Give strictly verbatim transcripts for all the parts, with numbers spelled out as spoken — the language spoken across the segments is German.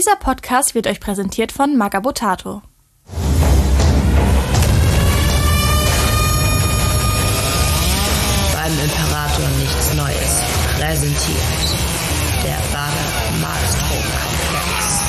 Dieser Podcast wird euch präsentiert von Magabotato. Beim Imperator nichts Neues präsentiert der Bader Malstrom-Komplex.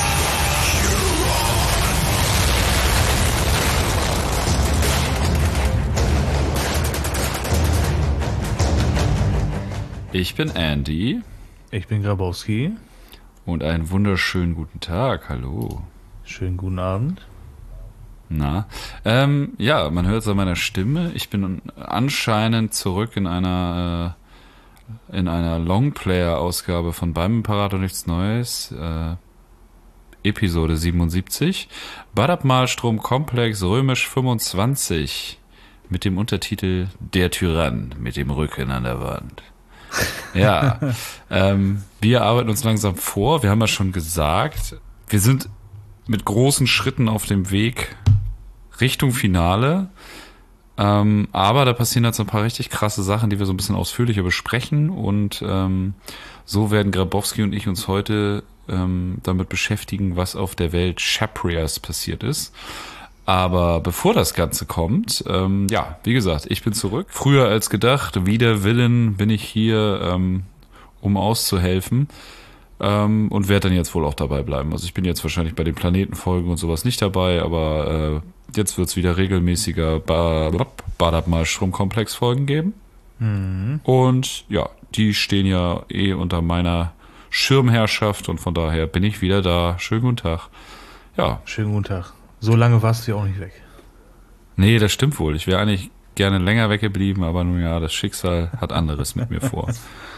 Ich bin Andy. Ich bin Grabowski. Und einen wunderschönen guten Tag. Hallo. Schönen guten Abend. Na, ähm, ja, man hört es an meiner Stimme. Ich bin anscheinend zurück in einer äh, in einer Longplayer-Ausgabe von Beim Imperator nichts Neues. Äh, Episode siebenundsiebzig. Badab Malstrom Komplex römisch fünfundzwanzig. Mit dem Untertitel Der Tyrann mit dem Rücken an der Wand. Ja, ähm, wir arbeiten uns langsam vor. Wir haben ja schon gesagt, wir sind mit großen Schritten auf dem Weg Richtung Finale. Ähm, aber da passieren halt so ein paar richtig krasse Sachen, die wir so ein bisschen ausführlicher besprechen. Und ähm, so werden Grabowski und ich uns heute ähm, damit beschäftigen, was auf der Welt Chaprias passiert ist. Aber bevor das Ganze kommt, ähm, ja, wie gesagt, ich bin zurück. Früher als gedacht, wider Willen bin ich hier, ähm, um auszuhelfen ähm, und werde dann jetzt wohl auch dabei bleiben. Also ich bin jetzt wahrscheinlich bei den Planetenfolgen und sowas nicht dabei, aber äh, jetzt wird es wieder regelmäßiger Badab Malstrom-Komplex-Folgen geben. Mhm. Und ja, die stehen ja eh unter meiner Schirmherrschaft und von daher bin ich wieder da. Schönen guten Tag. Ja. Schönen guten Tag. So lange warst du ja auch nicht weg. Nee, das stimmt wohl. Ich wäre eigentlich gerne länger weggeblieben, aber nun ja, das Schicksal hat anderes mit mir vor.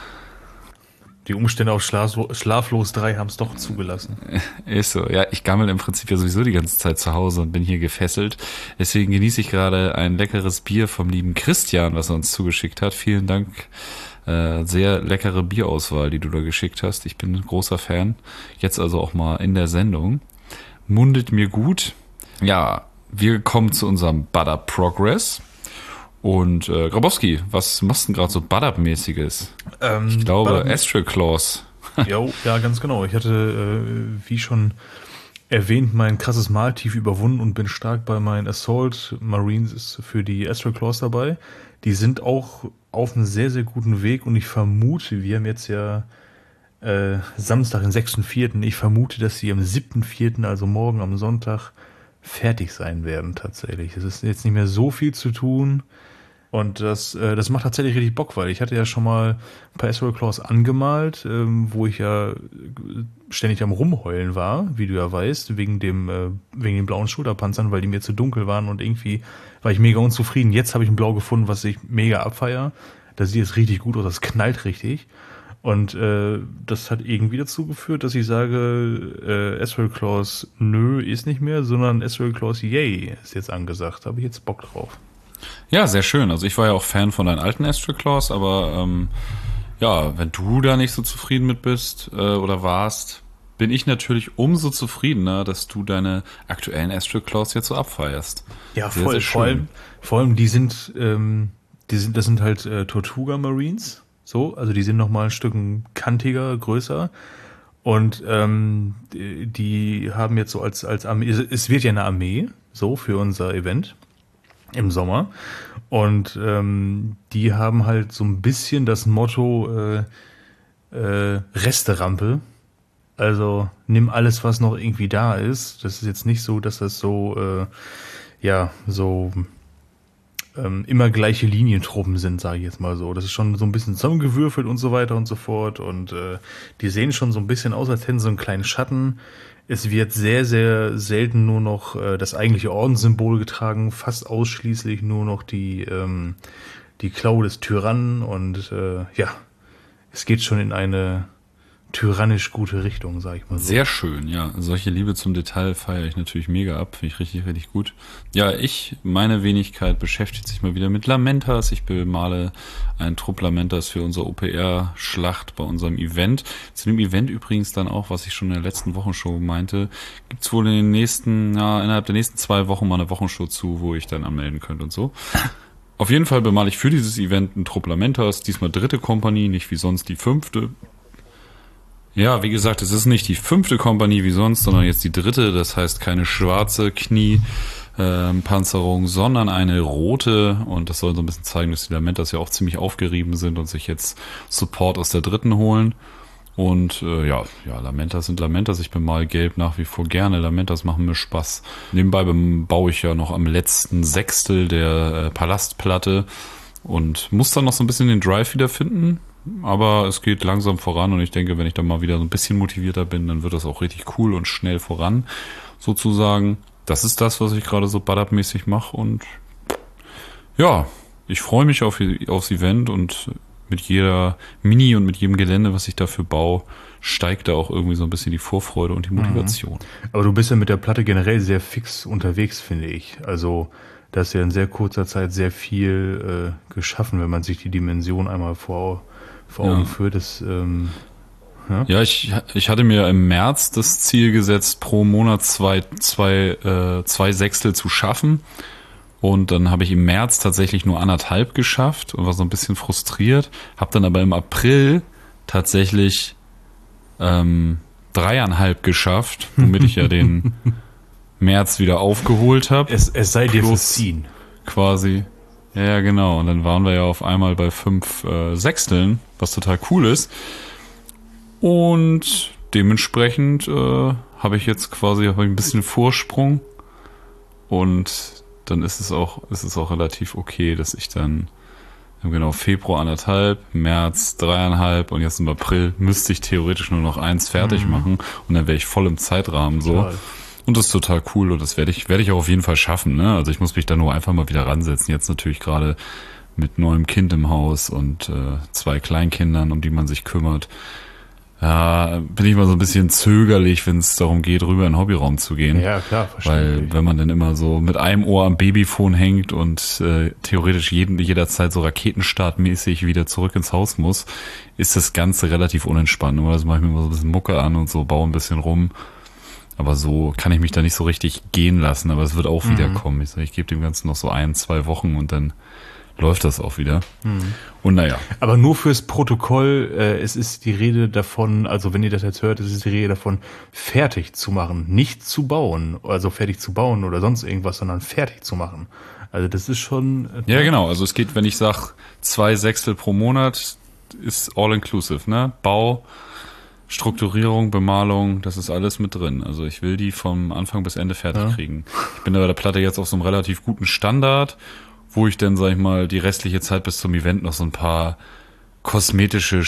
Die Umstände auf Schlaflo- Schlaflos drei haben es doch zugelassen. Ist so. Ja, ich gammel im Prinzip ja sowieso die ganze Zeit zu Hause und bin hier gefesselt. Deswegen genieße ich gerade ein leckeres Bier vom lieben Christian, was er uns zugeschickt hat. Vielen Dank. Äh, sehr leckere Bierauswahl, die du da geschickt hast. Ich bin ein großer Fan. Jetzt also auch mal in der Sendung. Mundet mir gut. Ja, wir kommen zu unserem Badab Progress. Und äh, Grabowski, was machst du denn gerade so Badab-mäßiges? Ähm, ich glaube Badab- Astral Claws. Jo, ja, ganz genau. Ich hatte, äh, wie schon erwähnt, mein krasses Maltief überwunden und bin stark bei meinen Assault Marines für die Astral Claws dabei. Die sind auch auf einem sehr, sehr guten Weg und ich vermute, wir haben jetzt ja äh, Samstag, den sechsten vierten Ich vermute, dass sie am siebten vierten, also morgen am Sonntag, fertig sein werden tatsächlich. Es ist jetzt nicht mehr so viel zu tun und das äh, das macht tatsächlich richtig Bock, weil ich hatte ja schon mal ein paar Astral Claws angemalt, ähm, wo ich ja ständig am Rumheulen war, wie du ja weißt, wegen dem äh, wegen den blauen Schulterpanzern, weil die mir zu dunkel waren und irgendwie war ich mega unzufrieden. Jetzt habe ich ein Blau gefunden, was ich mega abfeier. Das sieht jetzt richtig gut aus, das knallt richtig. Und äh, das hat irgendwie dazu geführt, dass ich sage, äh, Astral Claws nö, ist nicht mehr, sondern Astral Claws yay ist jetzt angesagt. Habe ich jetzt Bock drauf. Ja, sehr schön. Also ich war ja auch Fan von deinen alten Astral Claws, aber ähm, ja, wenn du da nicht so zufrieden mit bist äh, oder warst, bin ich natürlich umso zufriedener, dass du deine aktuellen Astral Claws jetzt so abfeierst. Ja, sehr, voll. sehr Vor allem, vor allem, die sind, ähm, die sind, das sind halt äh, Tortuga Marines. So, also die sind nochmal ein Stück kantiger, größer und ähm, die, die haben jetzt so als als Armee, es wird ja eine Armee, so für unser Event im Sommer und ähm, die haben halt so ein bisschen das Motto äh, äh, Resterampe, also nimm alles, was noch irgendwie da ist. Das ist jetzt nicht so, dass das so äh, ja so Ähm, immer gleiche Linientruppen sind, sage ich jetzt mal so. Das ist schon so ein bisschen zusammengewürfelt und so weiter und so fort. Und äh, die sehen schon so ein bisschen aus, als hätten sie einen kleinen Schatten. Es wird sehr, sehr selten nur noch äh, das eigentliche Ordenssymbol getragen, fast ausschließlich nur noch die, ähm, die Klaue des Tyrannen. Und äh, ja, es geht schon in eine tyrannisch gute Richtung, sag ich mal so. Sehr schön, ja. Solche Liebe zum Detail feiere ich natürlich mega ab. Finde ich richtig, richtig gut. Ja, ich, meine Wenigkeit beschäftigt sich mal wieder mit Lamentas. Ich bemale einen Trupp Lamentas für unsere O P R-Schlacht bei unserem Event. Zu dem Event übrigens dann auch, was ich schon in der letzten Wochenshow meinte, gibt's wohl in den nächsten, ja, innerhalb der nächsten zwei Wochen mal eine Wochenshow zu, wo ich dann anmelden könnte und so. Auf jeden Fall bemale ich für dieses Event einen Trupp Lamentas. Diesmal dritte Kompanie, nicht wie sonst die fünfte. Ja, wie gesagt, es ist nicht die fünfte Kompanie wie sonst, sondern jetzt die dritte. Das heißt keine schwarze Kniepanzerung, sondern eine rote. Und das soll so ein bisschen zeigen, dass die Lamentas ja auch ziemlich aufgerieben sind und sich jetzt Support aus der dritten holen. Und äh, ja, ja, Lamentas sind Lamentas. Ich bemal gelb nach wie vor gerne. Lamentas machen mir Spaß. Nebenbei baue ich ja noch am letzten Sechstel der äh, Palastplatte und muss dann noch so ein bisschen den Drive wiederfinden. Aber es geht langsam voran und ich denke, wenn ich dann mal wieder so ein bisschen motivierter bin, dann wird das auch richtig cool und schnell voran, sozusagen. Das ist das, was ich gerade so Butt-Up-mäßig mache und ja, ich freue mich auf, aufs Event und mit jeder Mini und mit jedem Gelände, was ich dafür baue, steigt da auch irgendwie so ein bisschen die Vorfreude und die Motivation. Mhm. Aber du bist ja mit der Platte generell sehr fix unterwegs, finde ich. Also da ist ja in sehr kurzer Zeit sehr viel äh, geschaffen, wenn man sich die Dimension einmal vor, vor Augen ja. führt. Das, ähm, ja, ja ich, ich hatte mir im März das Ziel gesetzt, pro Monat zwei, zwei, äh, zwei Sechstel zu schaffen. Und dann habe ich im März tatsächlich nur anderthalb geschafft und war so ein bisschen frustriert. Habe dann aber im April tatsächlich ähm, dreieinhalb geschafft, womit ich ja den März wieder aufgeholt habe. Es, es sei dir verziehen. Quasi. Ja, genau. Und dann waren wir ja auf einmal bei fünf äh, Sechsteln, was total cool ist. Und dementsprechend äh, habe ich jetzt quasi hab ich ein bisschen Vorsprung und dann ist es auch, ist es auch relativ okay, dass ich dann genau Februar anderthalb, März dreieinhalb und jetzt im April müsste ich theoretisch nur noch eins fertig mhm. machen und dann wäre ich voll im Zeitrahmen so. Total. Und das ist total cool und das werde ich, werde ich auch auf jeden Fall schaffen, ne? Also ich muss mich da nur einfach mal wieder ransetzen. Jetzt natürlich gerade mit neuem Kind im Haus und äh, zwei Kleinkindern, um die man sich kümmert. Ja, bin ich mal so ein bisschen zögerlich, wenn es darum geht, rüber in den Hobbyraum zu gehen. Ja, klar, verständlich. Weil wenn man dann immer so mit einem Ohr am Babyphone hängt und äh, theoretisch jeden, jederzeit so raketenstartmäßig wieder zurück ins Haus muss, ist das Ganze relativ unentspannt. Nur das mache ich mir immer so ein bisschen Mucke an und so, baue ein bisschen rum. Aber so kann ich mich da nicht so richtig gehen lassen. Aber es wird auch wieder mhm. kommen. Ich, ich gebe dem Ganzen noch so ein, zwei Wochen und dann läuft das auch wieder. Mhm. Und naja. Aber nur fürs Protokoll, äh, es ist die Rede davon, also wenn ihr das jetzt hört, es ist die Rede davon, fertig zu machen, nicht zu bauen, also fertig zu bauen oder sonst irgendwas, sondern fertig zu machen. Also das ist schon... Äh, ja, genau. Also es geht, wenn ich sage, zwei Sechstel pro Monat, ist all inclusive, ne? Bau, Strukturierung, Bemalung, das ist alles mit drin. Also ich will die vom Anfang bis Ende fertig ja. kriegen. Ich bin da bei der Platte jetzt auf so einem relativ guten Standard, wo ich dann, sag ich mal, die restliche Zeit bis zum Event noch so ein paar kosmetische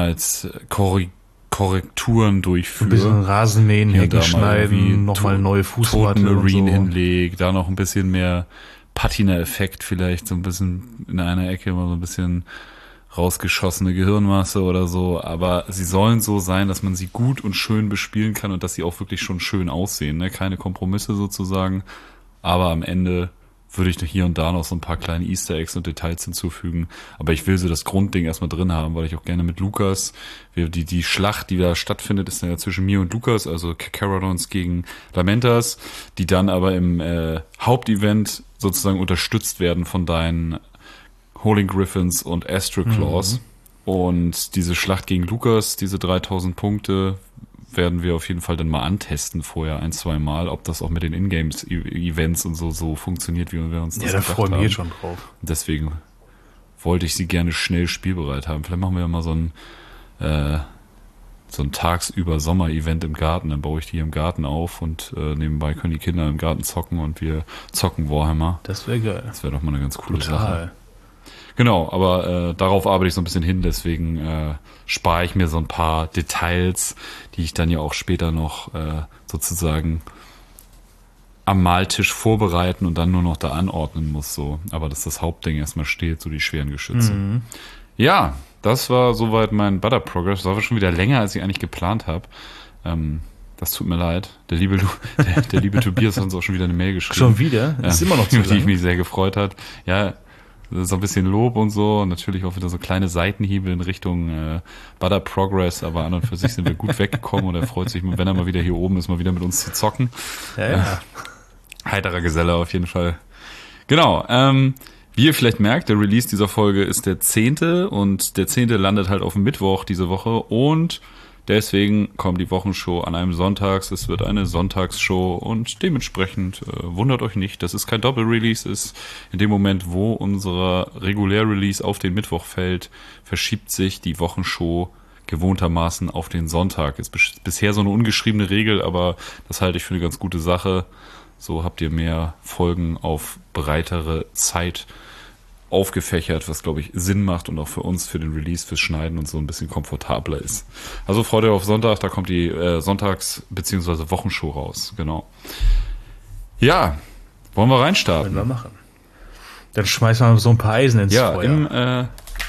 Schönheitskorrekturen durchführe. Ein bisschen Rasenmähen, Hecken schneiden, nochmal neue Fußmatte Toten Marine so. hinlegt, da noch ein bisschen mehr Patina-Effekt vielleicht, so ein bisschen in einer Ecke immer so ein bisschen rausgeschossene Gehirnmasse oder so, aber sie sollen so sein, dass man sie gut und schön bespielen kann und dass sie auch wirklich schon schön aussehen, ne? Keine Kompromisse sozusagen, aber am Ende würde ich hier und da noch so ein paar kleine Easter Eggs und Details hinzufügen. Aber ich will so das Grundding erstmal drin haben, weil ich auch gerne mit Lukas, die, die Schlacht, die da stattfindet, ist dann ja zwischen mir und Lukas, also Carradons gegen Lamentas, die dann aber im äh, Hauptevent sozusagen unterstützt werden von deinen Holy Griffins und Astral Claws. Mhm. Und diese Schlacht gegen Lukas, diese dreitausend Punkte, werden wir auf jeden Fall dann mal antesten vorher ein, zwei Mal, ob das auch mit den Ingames-Events und so so funktioniert, wie wir uns das ja, da freue ich mich schon drauf. Deswegen wollte ich sie gerne schnell spielbereit haben. Vielleicht machen wir ja mal so ein äh, so ein tagsüber Sommer-Event im Garten. Dann baue ich die im Garten auf und äh, nebenbei können die Kinder im Garten zocken und wir zocken Warhammer. Das wäre geil. Das wäre doch mal eine ganz coole Total. Sache. Genau, aber äh, darauf arbeite ich so ein bisschen hin, deswegen äh, spare ich mir so ein paar Details, die ich dann ja auch später noch äh, sozusagen am Maltisch vorbereiten und dann nur noch da anordnen muss, so. Aber dass das Hauptding erstmal steht, so die schweren Geschütze. Mhm. Ja, das war soweit mein Butter Progress. Das war aber schon wieder länger, als ich eigentlich geplant habe. Ähm, das tut mir leid. Der liebe, der, der liebe Tobias hat uns auch schon wieder eine Mail geschrieben. Schon wieder? Das ist ähm, immer noch zu lang. Die mich sehr gefreut hat. Ja, so ein bisschen Lob und so. Und natürlich auch wieder so kleine Seitenhiebe in Richtung äh, Butter Progress, aber an und für sich sind wir gut weggekommen und er freut sich, wenn er mal wieder hier oben ist, mal wieder mit uns zu zocken. Ja, ja. Äh, heiterer Geselle auf jeden Fall. Genau, ähm, wie ihr vielleicht merkt, der Release dieser Folge ist der zehnte und der zehnte landet halt auf dem Mittwoch diese Woche und Deswegen kommt die Wochenshow an einem Sonntags. Es wird eine Sonntagsshow und dementsprechend äh, wundert euch nicht, dass es kein Doppelrelease ist. In dem Moment, wo unser Regulär-Release auf den Mittwoch fällt, verschiebt sich die Wochenshow gewohntermaßen auf den Sonntag. Ist bis- bisher so eine ungeschriebene Regel, aber das halte ich für eine ganz gute Sache. So habt ihr mehr Folgen auf breitere Zeit aufgefächert, was, glaube ich, Sinn macht und auch für uns, für den Release, fürs Schneiden und so ein bisschen komfortabler ist. Also freut euch auf Sonntag, da kommt die äh, Sonntags- bzw. Wochenshow raus, genau. Ja, wollen wir reinstarten? Können wir machen. Dann schmeißen wir so ein paar Eisen ins Ja, Feuer. im, äh,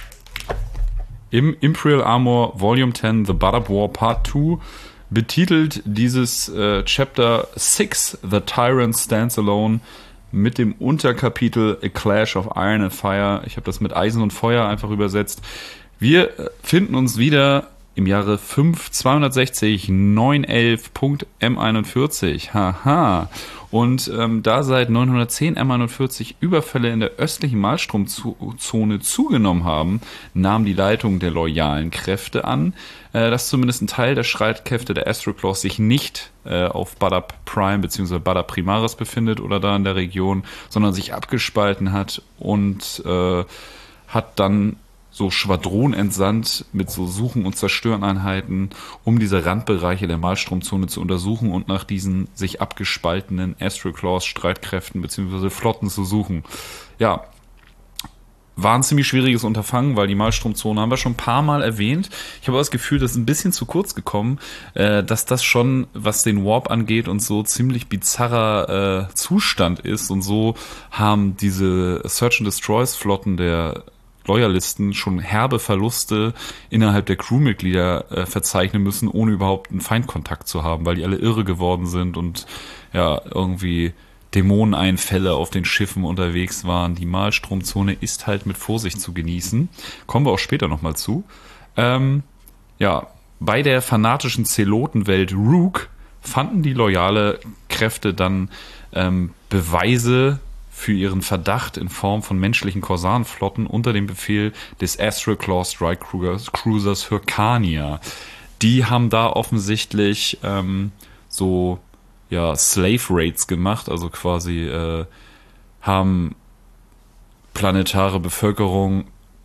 im Imperial Armor Volume zehn, The Butt-Up War Part zwei, betitelt dieses äh, Chapter six, The Tyrant Stands Alone, mit dem Unterkapitel A Clash of Iron and Fire. Ich habe das mit Eisen und Feuer einfach übersetzt. Wir finden uns wieder im Jahre fünf zweihundertsechzig neun elf M einundvierzig. Haha. Und ähm, da seit neunhundertzehn M einundvierzig Überfälle in der östlichen Malstromzone zugenommen haben, nahm die Leitung der loyalen Kräfte an, äh, dass zumindest ein Teil der Streitkräfte der Astroclaws sich nicht äh, auf Butt-Up Prime bzw. Butt-Up Primaris befindet oder da in der Region, sondern sich abgespalten hat und äh, hat dann so Schwadronen entsandt mit so Suchen- und Zerstöreneinheiten, um diese Randbereiche der Malstromzone zu untersuchen und nach diesen sich abgespaltenen Astroclaws Streitkräften bzw. Flotten zu suchen. Ja, war ein ziemlich schwieriges Unterfangen, weil die Malstromzone haben wir schon ein paar Mal erwähnt. Ich habe das Gefühl, das ist ein bisschen zu kurz gekommen, äh, dass das schon, was den Warp angeht und so, ziemlich bizarrer äh, Zustand ist. Und so haben diese Search-and-Destroys-Flotten der Loyalisten schon herbe Verluste innerhalb der Crewmitglieder äh, verzeichnen müssen, ohne überhaupt einen Feindkontakt zu haben, weil die alle irre geworden sind und ja, irgendwie Dämoneneinfälle auf den Schiffen unterwegs waren. Die Malstromzone ist halt mit Vorsicht zu genießen. Kommen wir auch später nochmal zu. Ähm, ja, bei der fanatischen Zelotenwelt Rook fanden die loyale Kräfte dann ähm, Beweise für ihren Verdacht in Form von menschlichen Korsarenflotten unter dem Befehl des Astroclaw Strike Cruisers Hyrcania. Die haben da offensichtlich ähm, so ja Slave Raids gemacht, also quasi äh, haben planetare Bevölkerung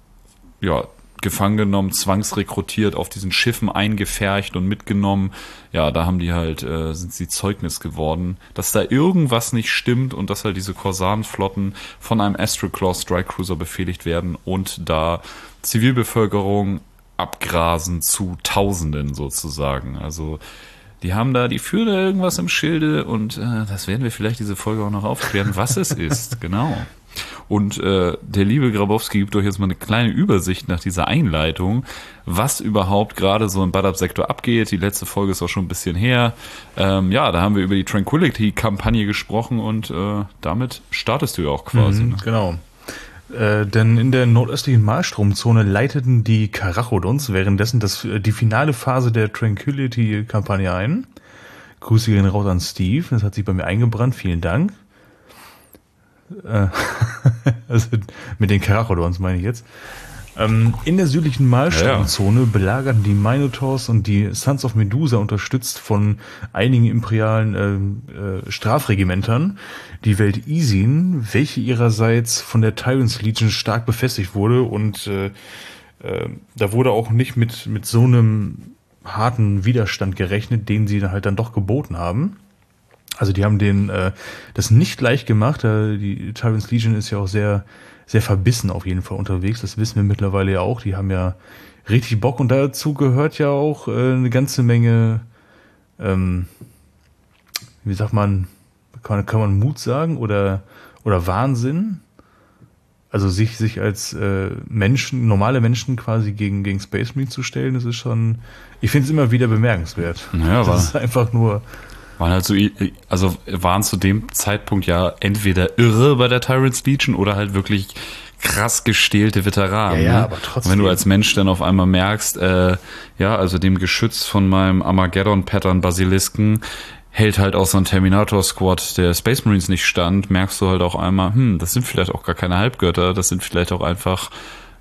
ja gefangen genommen, zwangsrekrutiert, auf diesen Schiffen eingepfercht und mitgenommen. Ja, da haben die halt, äh, sind sie Zeugnis geworden, dass da irgendwas nicht stimmt und dass halt diese Korsarenflotten von einem Astroclaw Strike Cruiser befehligt werden und da Zivilbevölkerung abgrasen zu Tausenden sozusagen. Also die haben da, die führen da irgendwas im Schilde und äh, das werden wir vielleicht diese Folge auch noch aufklären, was es ist, genau. Und äh, der liebe Grabowski gibt euch jetzt mal eine kleine Übersicht nach dieser Einleitung, was überhaupt gerade so im Butt-Up-Sektor abgeht. Die letzte Folge ist auch schon ein bisschen her. Ähm, ja, da haben wir über die Tranquility-Kampagne gesprochen und äh, damit startest du ja auch quasi. Mhm, ne? Genau. Äh, denn in der nordöstlichen Malstromzone leiteten die Karachodons währenddessen das, die finale Phase der Tranquility-Kampagne ein. Grüße gehen raus an Steve, das hat sich bei mir eingebrannt, vielen Dank. Also mit den Karachodons meine ich jetzt. Ähm, in der südlichen Malstromzone ja, ja. belagerten die Minotaurs und die Sons of Medusa, unterstützt von einigen imperialen äh, äh, Strafregimentern, die Welt Isin, welche ihrerseits von der Tyrants Legion stark befestigt wurde und äh, äh, da wurde auch nicht mit, mit so einem harten Widerstand gerechnet, den sie dann halt dann doch geboten haben. Also die haben den äh, das nicht leicht gemacht. Äh, die Tyrants Legion ist ja auch sehr sehr verbissen auf jeden Fall unterwegs. Das wissen wir mittlerweile ja auch. Die haben ja richtig Bock und dazu gehört ja auch äh, eine ganze Menge, ähm, wie sagt man, kann, kann man Mut sagen oder oder Wahnsinn. Also sich sich als äh, Menschen, normale Menschen quasi gegen gegen Space Marine zu stellen, das ist schon, ich finde es immer wieder bemerkenswert. Ja, das ist einfach nur waren halt so, also waren zu dem Zeitpunkt ja entweder irre bei der Tyrants Legion oder halt wirklich krass gestählte Veteranen. Ja, ja, ne? aber trotzdem. Und wenn du als Mensch dann auf einmal merkst, äh, ja, also dem Geschütz von meinem Armageddon-Pattern Basilisken hält halt auch so ein Terminator-Squad der Space Marines nicht stand, merkst du halt auch einmal, hm, das sind vielleicht auch gar keine Halbgötter, das sind vielleicht auch einfach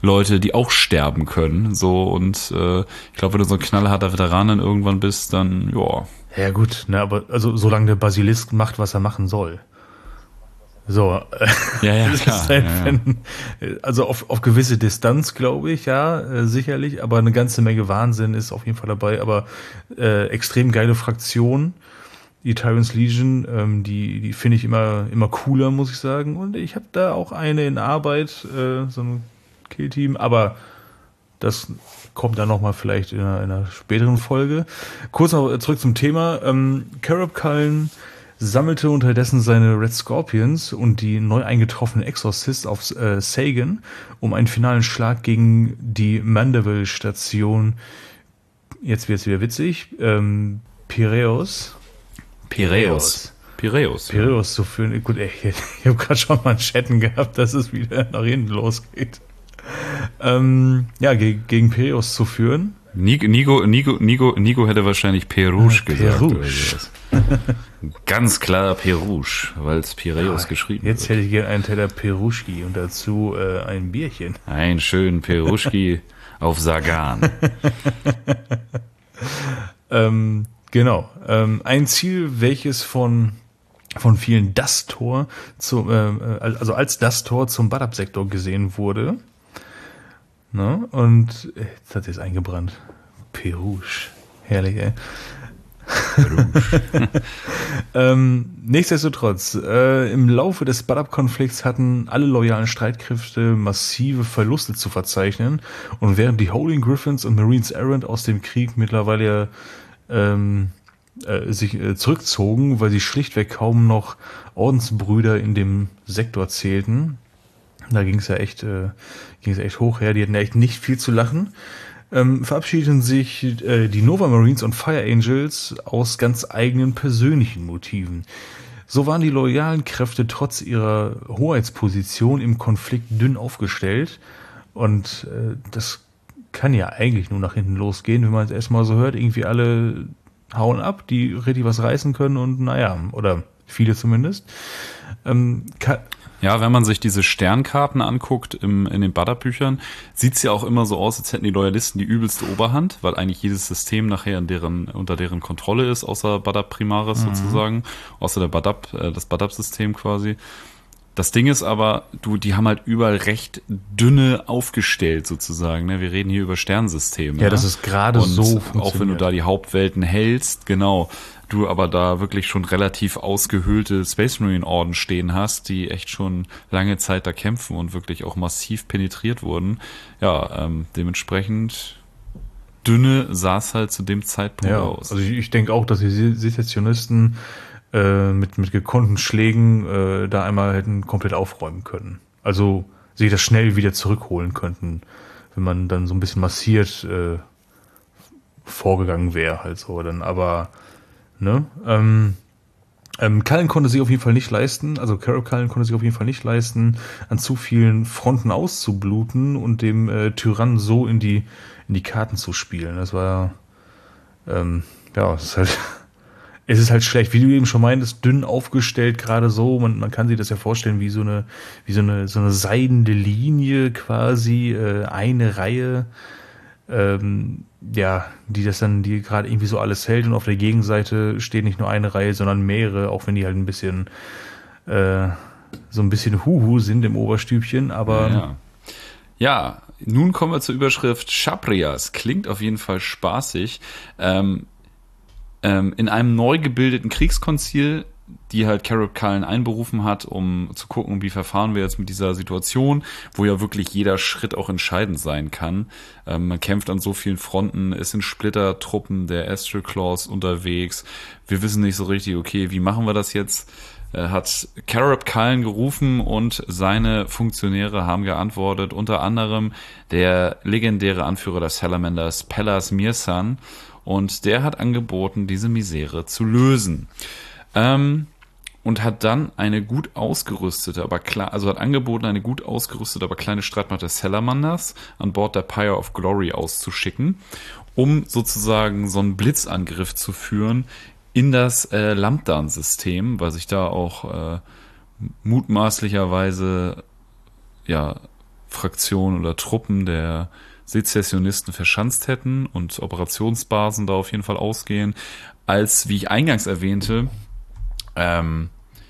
Leute, die auch sterben können. So und äh, ich glaube, wenn du so ein knallharter Veteran dann irgendwann bist, dann ja. Ja gut, ne, aber also solange der Basilisk macht, was er machen soll. So, ja, ja, das klar, ist halt, ja, ja. Wenn, also auf, auf gewisse Distanz, glaube ich, ja, äh, sicherlich, aber eine ganze Menge Wahnsinn ist auf jeden Fall dabei, aber äh, extrem geile Fraktion, die Tyrant's Legion, ähm, die, die finde ich immer, immer cooler, muss ich sagen, und ich habe da auch eine in Arbeit, äh, so ein Killteam, aber das kommt dann nochmal vielleicht in einer, in einer späteren Folge. Kurz noch zurück zum Thema, ähm, Carab Cullen sammelte unterdessen seine Red Scorpions und die neu eingetroffenen Exorcists auf äh, Sagan, um einen finalen Schlag gegen die Mandeville-Station, jetzt wird's wieder witzig, ähm, Piraeus. Piraeus. Piraeus. Piraeus zu führen. Gut, ey, ich habe gerade schon mal einen Chatten gehabt, dass es wieder nach hinten losgeht. Ähm, ja, ge- gegen Piraeus zu führen. Nico, Nico, Nico, Nico, Nico hätte wahrscheinlich Perouge Ja, gesagt. Perouge. Oder sowas. Ganz klar Perouge, weil es Piraeus Ah, geschrieben Jetzt wird. hätte ich gerne einen Teller Peruschki und dazu äh, ein Bierchen. Ein schönen Peruschki auf Sagan. Ähm, genau. Ähm, ein Ziel, welches von von vielen das Tor zum, äh, also als das Tor zum Badab-Sektor gesehen wurde. Ne? Und äh, jetzt hat es eingebrannt. Perouge. Herrlich, ey. ähm, nichtsdestotrotz, äh, im Laufe des Badab-Konflikts hatten alle loyalen Streitkräfte massive Verluste zu verzeichnen, und während die Holy Griffins und Marines Errant aus dem Krieg mittlerweile ähm, äh, sich äh, zurückzogen, weil sie schlichtweg kaum noch Ordensbrüder in dem Sektor zählten, da ging es ja echt, äh, ging es echt hoch her, die hatten ja echt nicht viel zu lachen. Ähm, verabschiedeten sich äh, die Nova Marines und Fire Angels aus ganz eigenen persönlichen Motiven. So waren die loyalen Kräfte trotz ihrer Hoheitsposition im Konflikt dünn aufgestellt, und äh, das kann ja eigentlich nur nach hinten losgehen, wenn man es erstmal so hört, irgendwie alle hauen ab, die richtig was reißen können, und naja, oder viele zumindest. Ähm, kann, Ja, wenn man sich diese Sternkarten anguckt im, in den Badab-Büchern, sieht's ja auch immer so aus, als hätten die Loyalisten die übelste Oberhand, weil eigentlich jedes System nachher in deren, unter deren Kontrolle ist, außer Badab Primaris mhm. sozusagen, außer der Badab, äh, das Badab-System quasi. Das Ding ist aber, du, die haben halt überall recht dünne aufgestellt sozusagen. Ne? Wir reden hier über Sternsysteme. Ja, das ist gerade so auch wenn du da die Hauptwelten hältst, genau, du aber da wirklich schon relativ ausgehöhlte Space Marine Orden stehen hast, die echt schon lange Zeit da kämpfen und wirklich auch massiv penetriert wurden. Ja, ähm, dementsprechend dünne sah es halt zu dem Zeitpunkt ja, aus. Also ich, ich denke auch, dass die Sezessionisten äh, mit mit gekonnten Schlägen äh, da einmal hätten komplett aufräumen können. Also sich das schnell wieder zurückholen könnten, wenn man dann so ein bisschen massiert äh, vorgegangen wäre, halt so. Dann aber Ne? Ähm, ähm, Cullen konnte sich auf jeden Fall nicht leisten, also Carab Cullen konnte sich auf jeden Fall nicht leisten, an zu vielen Fronten auszubluten und dem äh, Tyrannen so in die in die Karten zu spielen. Das war ähm, ja, es ist halt es ist halt schlecht, wie du eben schon meintest, dünn aufgestellt, gerade so, man, man kann sich das ja vorstellen wie so eine wie so eine so eine seidende Linie quasi, äh, eine Reihe, ähm, ja, die das dann, die gerade irgendwie so alles hält, und auf der Gegenseite steht nicht nur eine Reihe, sondern mehrere, auch wenn die halt ein bisschen äh, so ein bisschen Huhu sind im Oberstübchen, aber ja, ja. ja, nun kommen wir zur Überschrift Chabrias. Klingt auf jeden Fall spaßig. Ähm, ähm, in einem neu gebildeten Kriegskonzil, die halt Carab Cullen einberufen hat, um zu gucken, wie verfahren wir jetzt mit dieser Situation, wo ja wirklich jeder Schritt auch entscheidend sein kann. Ähm, man kämpft an so vielen Fronten, es sind Splittertruppen der Astral Claws unterwegs. Wir wissen nicht so richtig, okay, wie machen wir das jetzt? Äh, hat Carab Cullen gerufen und seine Funktionäre haben geantwortet, unter anderem der legendäre Anführer der Salamanders, Pellas Mirsan, und der hat angeboten, diese Misere zu lösen. Ähm, und hat dann eine gut ausgerüstete, aber klar, also hat angeboten, eine gut ausgerüstete, aber kleine Streitmacht der Salamanders an Bord der Pyre of Glory auszuschicken, um sozusagen so einen Blitzangriff zu führen in das äh, Lambdan-System, weil sich da auch äh, mutmaßlicherweise ja Fraktionen oder Truppen der Sezessionisten verschanzt hätten und Operationsbasen da auf jeden Fall ausgehen, als, wie ich eingangs erwähnte, ähm,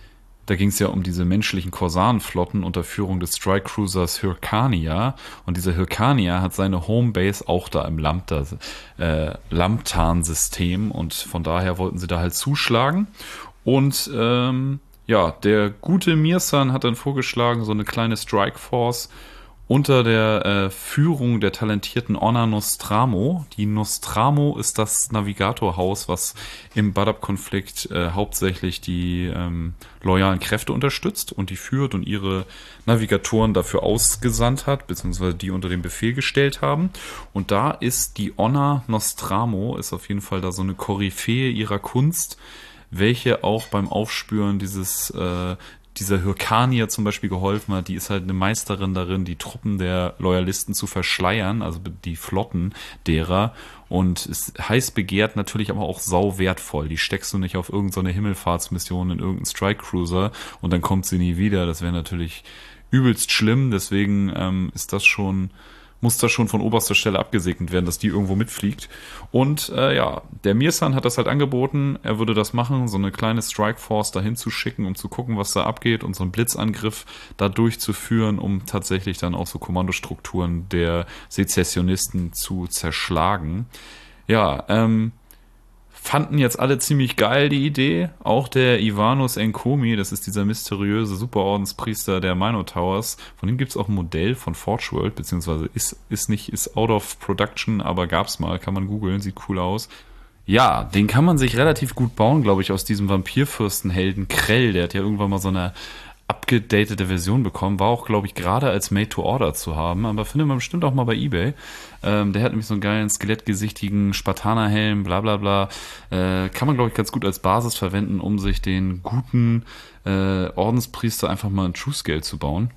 da ging es ja um diese menschlichen Korsarenflotten unter Führung des Strike Cruisers Hyrkania, und dieser Hyrkania hat seine Homebase auch da im Lambda, äh, Lambtan-System, und von daher wollten sie da halt zuschlagen. Und ähm, ja, der gute Mirsan hat dann vorgeschlagen, so eine kleine Strike Force unter der äh, Führung der talentierten Honor Nostramo. Die Nostramo ist das Navigatorhaus, was im Badab-Konflikt äh, hauptsächlich die ähm, loyalen Kräfte unterstützt und die führt und ihre Navigatoren dafür ausgesandt hat, beziehungsweise die unter den Befehl gestellt haben. Und da ist die Honor Nostramo, ist auf jeden Fall da so eine Koryphäe ihrer Kunst, welche auch beim Aufspüren dieses äh, dieser Hyrkanier zum Beispiel geholfen hat. Die ist halt eine Meisterin darin, die Truppen der Loyalisten zu verschleiern, also die Flotten derer, und ist heiß begehrt, natürlich aber auch sau wertvoll. Die steckst du nicht auf irgendeine Himmelfahrtsmission in irgendeinen Strike Cruiser und dann kommt sie nie wieder. Das wäre natürlich übelst schlimm, deswegen ähm, ist das schon muss das schon von oberster Stelle abgesegnet werden, dass die irgendwo mitfliegt. Und äh, ja, der Mirsan hat das halt angeboten, er würde das machen, so eine kleine Strike-Force dahin zu schicken, um zu gucken, was da abgeht, und so einen Blitzangriff da durchzuführen, um tatsächlich dann auch so Kommandostrukturen der Sezessionisten zu zerschlagen. Ja, ähm, fanden jetzt alle ziemlich geil die Idee. Auch der Ivanos Enkomi, das ist dieser mysteriöse Superordenspriester der Minotowers. Von dem gibt's auch ein Modell von Forge World, beziehungsweise ist, ist nicht, ist out of production, aber gab's mal, kann man googeln, sieht cool aus. Ja, den kann man sich relativ gut bauen, glaube ich, aus diesem Vampirfürstenhelden Krell. Der hat ja irgendwann mal so eine abgedatete Version bekommen, war auch, glaube ich, gerade als Made-to-Order zu haben, aber findet man bestimmt auch mal bei eBay. Ähm, der hat nämlich so einen geilen, skelettgesichtigen Spartanerhelm, bla bla bla. Äh, kann man, glaube ich, ganz gut als Basis verwenden, um sich den guten äh, Ordenspriester einfach mal in True Scale zu bauen.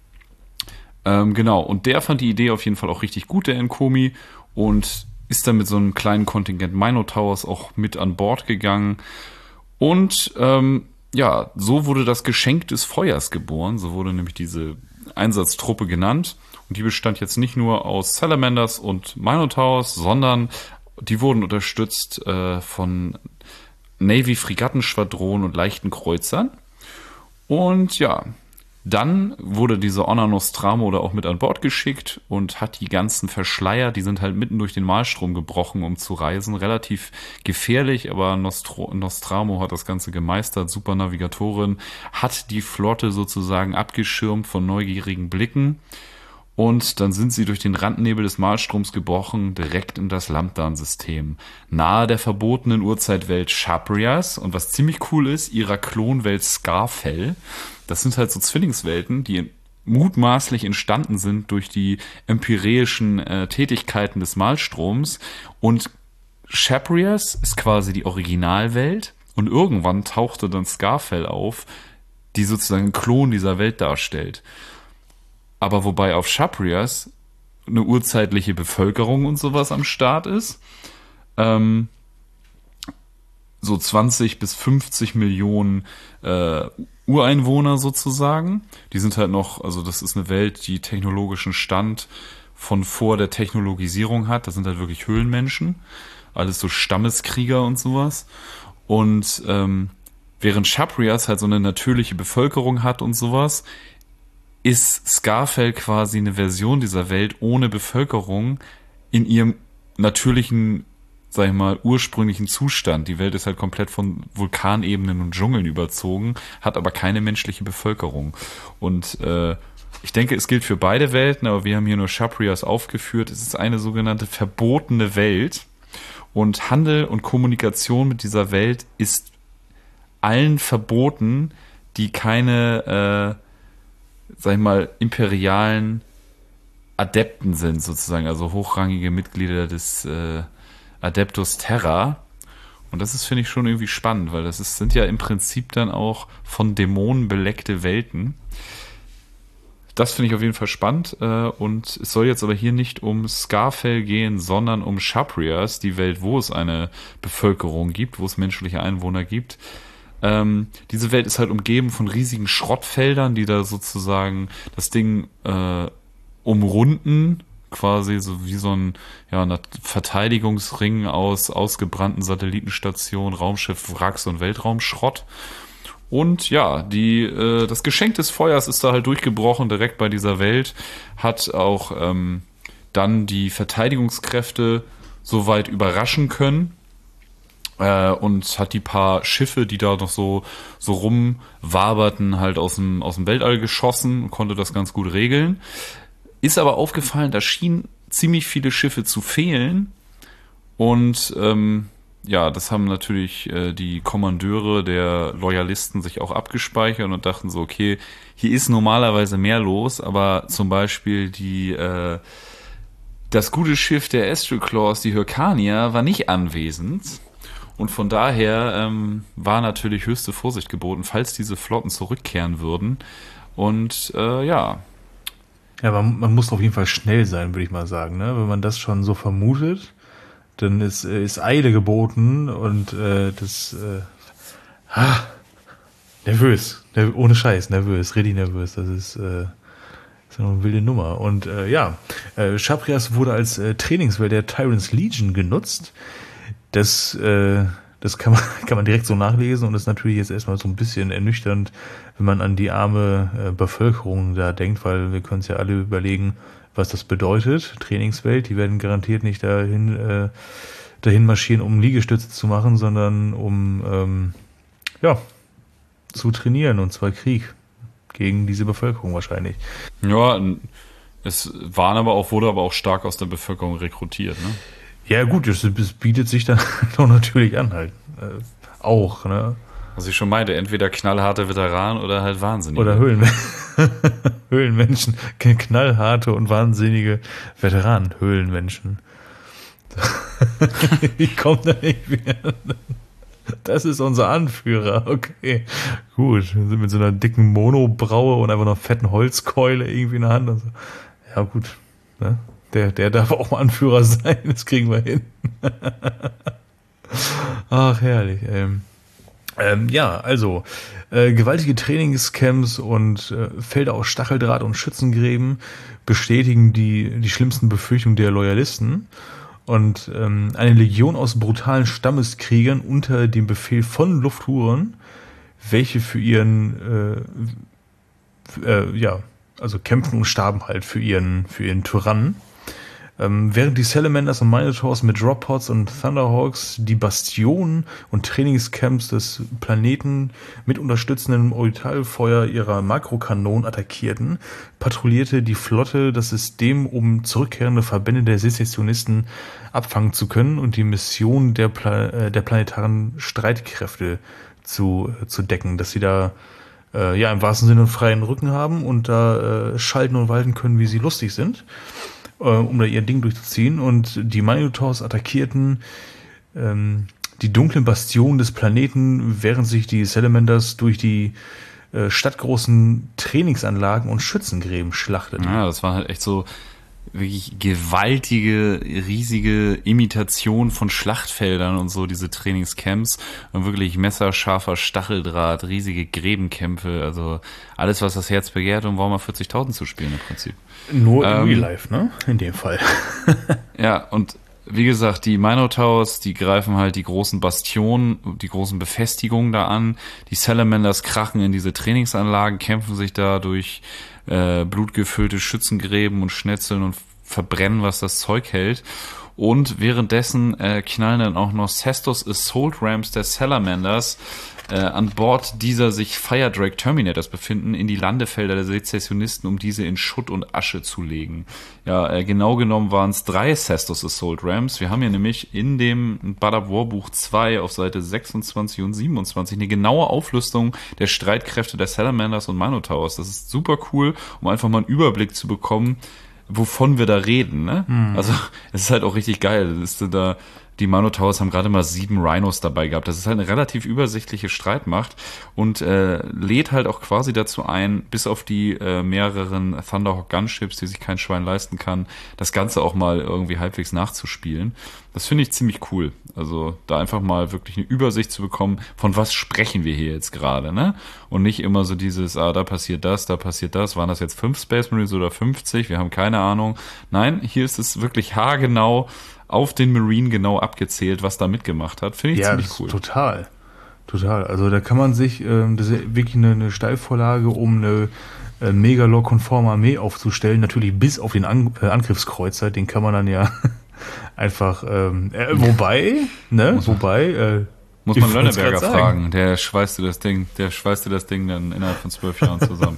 Ähm, genau, und der fand die Idee auf jeden Fall auch richtig gut, der Enkomi, und ist dann mit so einem kleinen Kontingent Minotowers auch mit an Bord gegangen. Und ähm, ja, so wurde das Geschenk des Feuers geboren. So wurde nämlich diese Einsatztruppe genannt. Und die bestand jetzt nicht nur aus Salamanders und Minotowers, sondern die wurden unterstützt äh, von Navy-Fregattenschwadronen und leichten Kreuzern. Und ja, dann wurde diese Honor Nostramo da auch mit an Bord geschickt und hat die ganzen Verschleier, die sind halt mitten durch den Malstrom gebrochen, um zu reisen. Relativ gefährlich, aber Nostro- Nostramo hat das Ganze gemeistert. Super Navigatorin, hat die Flotte sozusagen abgeschirmt von neugierigen Blicken. Und dann sind sie durch den Randnebel des Malstroms gebrochen, direkt in das Lambdan-System. Nahe der verbotenen Urzeitwelt Shaprias und was ziemlich cool ist, ihrer Klonwelt Scarfell. Das sind halt so Zwillingswelten, die mutmaßlich entstanden sind durch die empireischen äh, Tätigkeiten des Malstroms. Und Shaprias ist quasi die Originalwelt und irgendwann tauchte dann Scarfell auf, die sozusagen einen Klon dieser Welt darstellt. Aber wobei auf Shaprias eine urzeitliche Bevölkerung und sowas am Start ist, ähm, so zwanzig bis fünfzig Millionen äh, Ureinwohner sozusagen. Die sind halt noch, also das ist eine Welt, die technologischen Stand von vor der Technologisierung hat. Das sind halt wirklich Höhlenmenschen, alles so Stammeskrieger und sowas. Und ähm, während Shaprias halt so eine natürliche Bevölkerung hat und sowas, ist Scarfell quasi eine Version dieser Welt ohne Bevölkerung in ihrem natürlichen, sag ich mal, ursprünglichen Zustand. Die Welt ist halt komplett von Vulkanebenen und Dschungeln überzogen, hat aber keine menschliche Bevölkerung. Und äh, ich denke, es gilt für beide Welten, aber wir haben hier nur Shaprias aufgeführt. Es ist eine sogenannte verbotene Welt. Und Handel und Kommunikation mit dieser Welt ist allen verboten, die keine äh, sag ich mal, imperialen Adepten sind, sozusagen, also hochrangige Mitglieder des äh, Adeptus Terra. Und das ist, finde ich, schon irgendwie spannend, weil das ist, sind ja im Prinzip dann auch von Dämonen beleckte Welten. Das finde ich auf jeden Fall spannend. Äh, und es soll jetzt aber hier nicht um Scarfell gehen, sondern um Shaprias, die Welt, wo es eine Bevölkerung gibt, wo es menschliche Einwohner gibt. Ähm, diese Welt ist halt umgeben von riesigen Schrottfeldern, die da sozusagen das Ding äh, umrunden, quasi so wie so ein ja, ein Verteidigungsring aus ausgebrannten Satellitenstationen, Raumschiff-Wracks und Weltraumschrott. Und ja, die äh, das Geschenk des Feuers ist da halt durchgebrochen, direkt bei dieser Welt, hat auch ähm, dann die Verteidigungskräfte soweit überraschen können äh, und hat die paar Schiffe, die da noch so so rumwaberten, halt aus dem aus dem Weltall geschossen und konnte das ganz gut regeln. Ist aber aufgefallen, da schienen ziemlich viele Schiffe zu fehlen und ähm, ja, das haben natürlich äh, die Kommandeure der Loyalisten sich auch abgespeichert und dachten so, okay, hier ist normalerweise mehr los, aber zum Beispiel die äh, das gute Schiff der Astral Claws, die Hyrkania, war nicht anwesend. Und von daher ähm, war natürlich höchste Vorsicht geboten, falls diese Flotten zurückkehren würden. Und äh, ja. Ja, man, man muss auf jeden Fall schnell sein, würde ich mal sagen. Ne? Wenn man das schon so vermutet, dann ist, ist Eile geboten und äh, das äh, ah, nervös. Nerv- ohne Scheiß, nervös, richtig nervös. Das ist... Äh, Das ist ja noch eine wilde Nummer. Und äh, ja, äh, Chabrias wurde als äh, Trainingswelt der Tyrants Legion genutzt. Das, äh, das kann man, kann man direkt so nachlesen und ist natürlich jetzt erstmal so ein bisschen ernüchternd, wenn man an die arme äh, Bevölkerung da denkt, weil wir können uns ja alle überlegen, was das bedeutet. Trainingswelt, die werden garantiert nicht dahin, äh, dahin marschieren, um Liegestütze zu machen, sondern um ähm, ja, zu trainieren, und zwar Krieg. Gegen diese Bevölkerung wahrscheinlich. Ja, es waren aber auch, wurde aber auch stark aus der Bevölkerung rekrutiert, ne? Ja gut, es, es bietet sich dann doch natürlich an halt. Äh, auch, ne? Was ich schon meinte, entweder knallharte Veteranen oder halt Wahnsinnige. Oder Höhlenmenschen. Höhlenmenschen, knallharte und wahnsinnige Veteranen, Höhlenmenschen. Ich komme da nicht mehr. Das ist unser Anführer, okay. Gut, wir sind mit so einer dicken Monobraue und einfach einer fetten Holzkeule irgendwie in der Hand. Und so. Ja gut, ne? der, der darf auch mal Anführer sein, das kriegen wir hin. Ach, herrlich. Ähm, ähm, ja, also, äh, gewaltige Trainingscamps und äh, Felder aus Stacheldraht und Schützengräben bestätigen die, die schlimmsten Befürchtungen der Loyalisten. Und ähm, eine Legion aus brutalen Stammeskriegern unter dem Befehl von Lufthuren, welche für ihren, äh, äh, ja, also kämpfen und starben halt für ihren, für ihren Tyrannen. Ähm, während die Salamanders und Minotaurs mit Droppods und Thunderhawks die Bastionen und Trainingscamps des Planeten mit unterstützendem Orbitalfeuer ihrer Makrokanonen attackierten, patrouillierte die Flotte das System, um zurückkehrende Verbände der Sezessionisten abfangen zu können und die Mission der, Pla- äh, der planetaren Streitkräfte zu, äh, zu decken, dass sie da äh, ja im wahrsten Sinne einen freien Rücken haben und da äh, schalten und walten können, wie sie lustig sind, um da ihr Ding durchzuziehen. Und die Minotaurs attackierten ähm, die dunklen Bastionen des Planeten, während sich die Salamanders durch die äh, stadtgroßen Trainingsanlagen und Schützengräben schlachteten. Ja, das war halt echt so wirklich gewaltige, riesige Imitation von Schlachtfeldern und so, diese Trainingscamps, und wirklich messerscharfer Stacheldraht, riesige Gräbenkämpfe, also alles, was das Herz begehrt, um Warhammer vierzigtausend zu spielen im Prinzip. Nur ähm, in Real Life, ne? In dem Fall. Ja, und wie gesagt, die Minotaurs, die greifen halt die großen Bastionen, die großen Befestigungen da an. Die Salamanders krachen in diese Trainingsanlagen, kämpfen sich da durch äh, blutgefüllte Schützengräben und Schnetzeln und verbrennen, was das Zeug hält. Und währenddessen äh, knallen dann auch noch Cestus Assault Rams der Salamanders äh, an Bord dieser sich Fire Drake Terminators befinden, in die Landefelder der Sezessionisten, um diese in Schutt und Asche zu legen. Ja, äh, genau genommen waren es drei Cestus Assault Rams. Wir haben hier nämlich in dem Bad of War Buch zwei auf Seite sechsundzwanzig und siebenundzwanzig eine genaue Auflistung der Streitkräfte der Salamanders und Minotaurs. Das ist super cool, um einfach mal einen Überblick zu bekommen, wovon wir da reden, ne? Hm. Also, es ist halt auch richtig geil. Das ist da, die Minotaurs haben gerade mal sieben Rhinos dabei gehabt. Das ist halt eine relativ übersichtliche Streitmacht und äh, lädt halt auch quasi dazu ein, bis auf die äh, mehreren Thunderhawk Gunships, die sich kein Schwein leisten kann, das Ganze auch mal irgendwie halbwegs nachzuspielen. Das finde ich ziemlich cool. Also da einfach mal wirklich eine Übersicht zu bekommen, von was sprechen wir hier jetzt gerade, ne? Und nicht immer so dieses, ah, da passiert das, da passiert das. Waren das jetzt fünf Space Marines oder fünfzig? Wir haben keine Ahnung. Nein, hier ist es wirklich haargenau auf den Marine genau abgezählt, was da mitgemacht hat. Finde ich ja, ziemlich cool. Total. Total. Also da kann man sich, ähm, das ist wirklich eine, eine Steilvorlage, um eine äh, Megalore-konforme Armee aufzustellen. Natürlich bis auf den An- äh, Angriffskreuzer, den kann man dann ja einfach, ähm, äh, wobei, ne, muss man, wobei, äh, muss man Lönneberger fragen, der schweißt dir das Ding, der schweißt dir das Ding dann innerhalb von zwölf Jahren zusammen.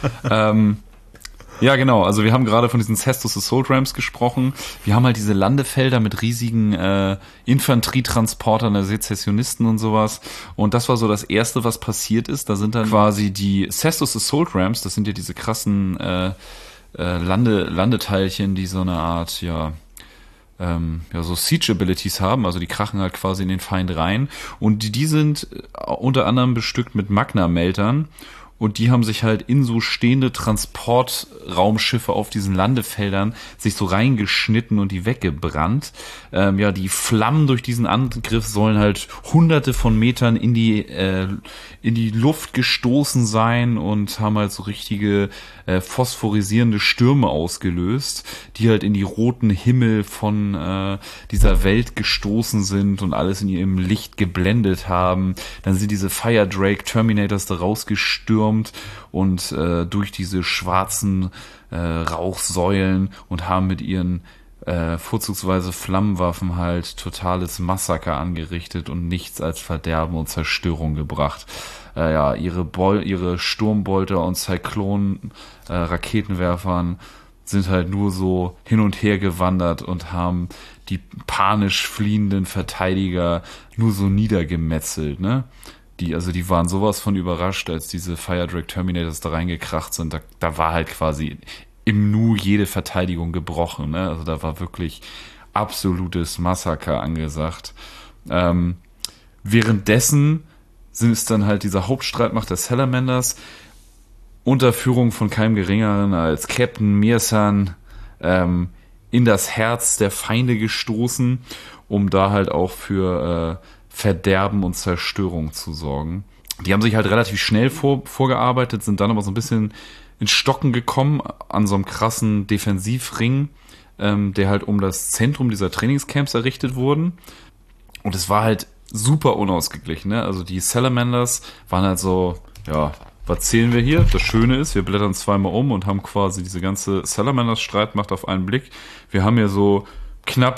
ähm, ja, genau, also wir haben gerade von diesen Cestus Assault Rams gesprochen. Wir haben halt diese Landefelder mit riesigen äh, Infanterietransportern der Sezessionisten und sowas. Und das war so das Erste, was passiert ist. Da sind dann quasi die Cestus Assault Rams, das sind ja diese krassen äh, äh, Lande, Landeteilchen, die so eine Art, ja, Ähm, ja, so Siege-Abilities haben, also die krachen halt quasi in den Feind rein und die, die sind unter anderem bestückt mit Magna-Meltern und die haben sich halt in so stehende Transportraumschiffe auf diesen Landefeldern sich so reingeschnitten und die weggebrannt. Ähm, ja, die Flammen durch diesen Angriff sollen halt hunderte von Metern in die äh, in die Luft gestoßen sein und haben halt so richtige äh, phosphorisierende Stürme ausgelöst, die halt in die roten Himmel von äh, dieser Welt gestoßen sind und alles in ihrem Licht geblendet haben. Dann sind diese Fire Drake Terminators da rausgestürmt und äh, durch diese schwarzen äh, Rauchsäulen und haben mit ihren äh, vorzugsweise Flammenwaffen halt totales Massaker angerichtet und nichts als Verderben und Zerstörung gebracht. Äh, ja, ihre Bol- ihre Sturmbolter und Zyklon äh, Raketenwerfern sind halt nur so hin und her gewandert und haben die panisch fliehenden Verteidiger nur so niedergemetzelt, ne? Die, also die waren sowas von überrascht, als diese Fire Drake Terminators da reingekracht sind. Da, da war halt quasi im Nu jede Verteidigung gebrochen, ne? Also da war wirklich absolutes Massaker angesagt. Ähm, währenddessen sind es dann halt dieser Hauptstreitmacht der Salamanders unter Führung von keinem Geringeren als Captain Mirsan ähm, in das Herz der Feinde gestoßen, um da halt auch für äh, Verderben und Zerstörung zu sorgen. Die haben sich halt relativ schnell vor, vorgearbeitet, sind dann aber so ein bisschen ins Stocken gekommen an so einem krassen Defensivring, ähm, der halt um das Zentrum dieser Trainingscamps errichtet wurden. Und es war halt super unausgeglichen, ne? Also die Salamanders waren halt so, ja, was zählen wir hier? Das Schöne ist, wir blättern zweimal um und haben quasi diese ganze Salamanders-Streitmacht auf einen Blick. Wir haben hier so knapp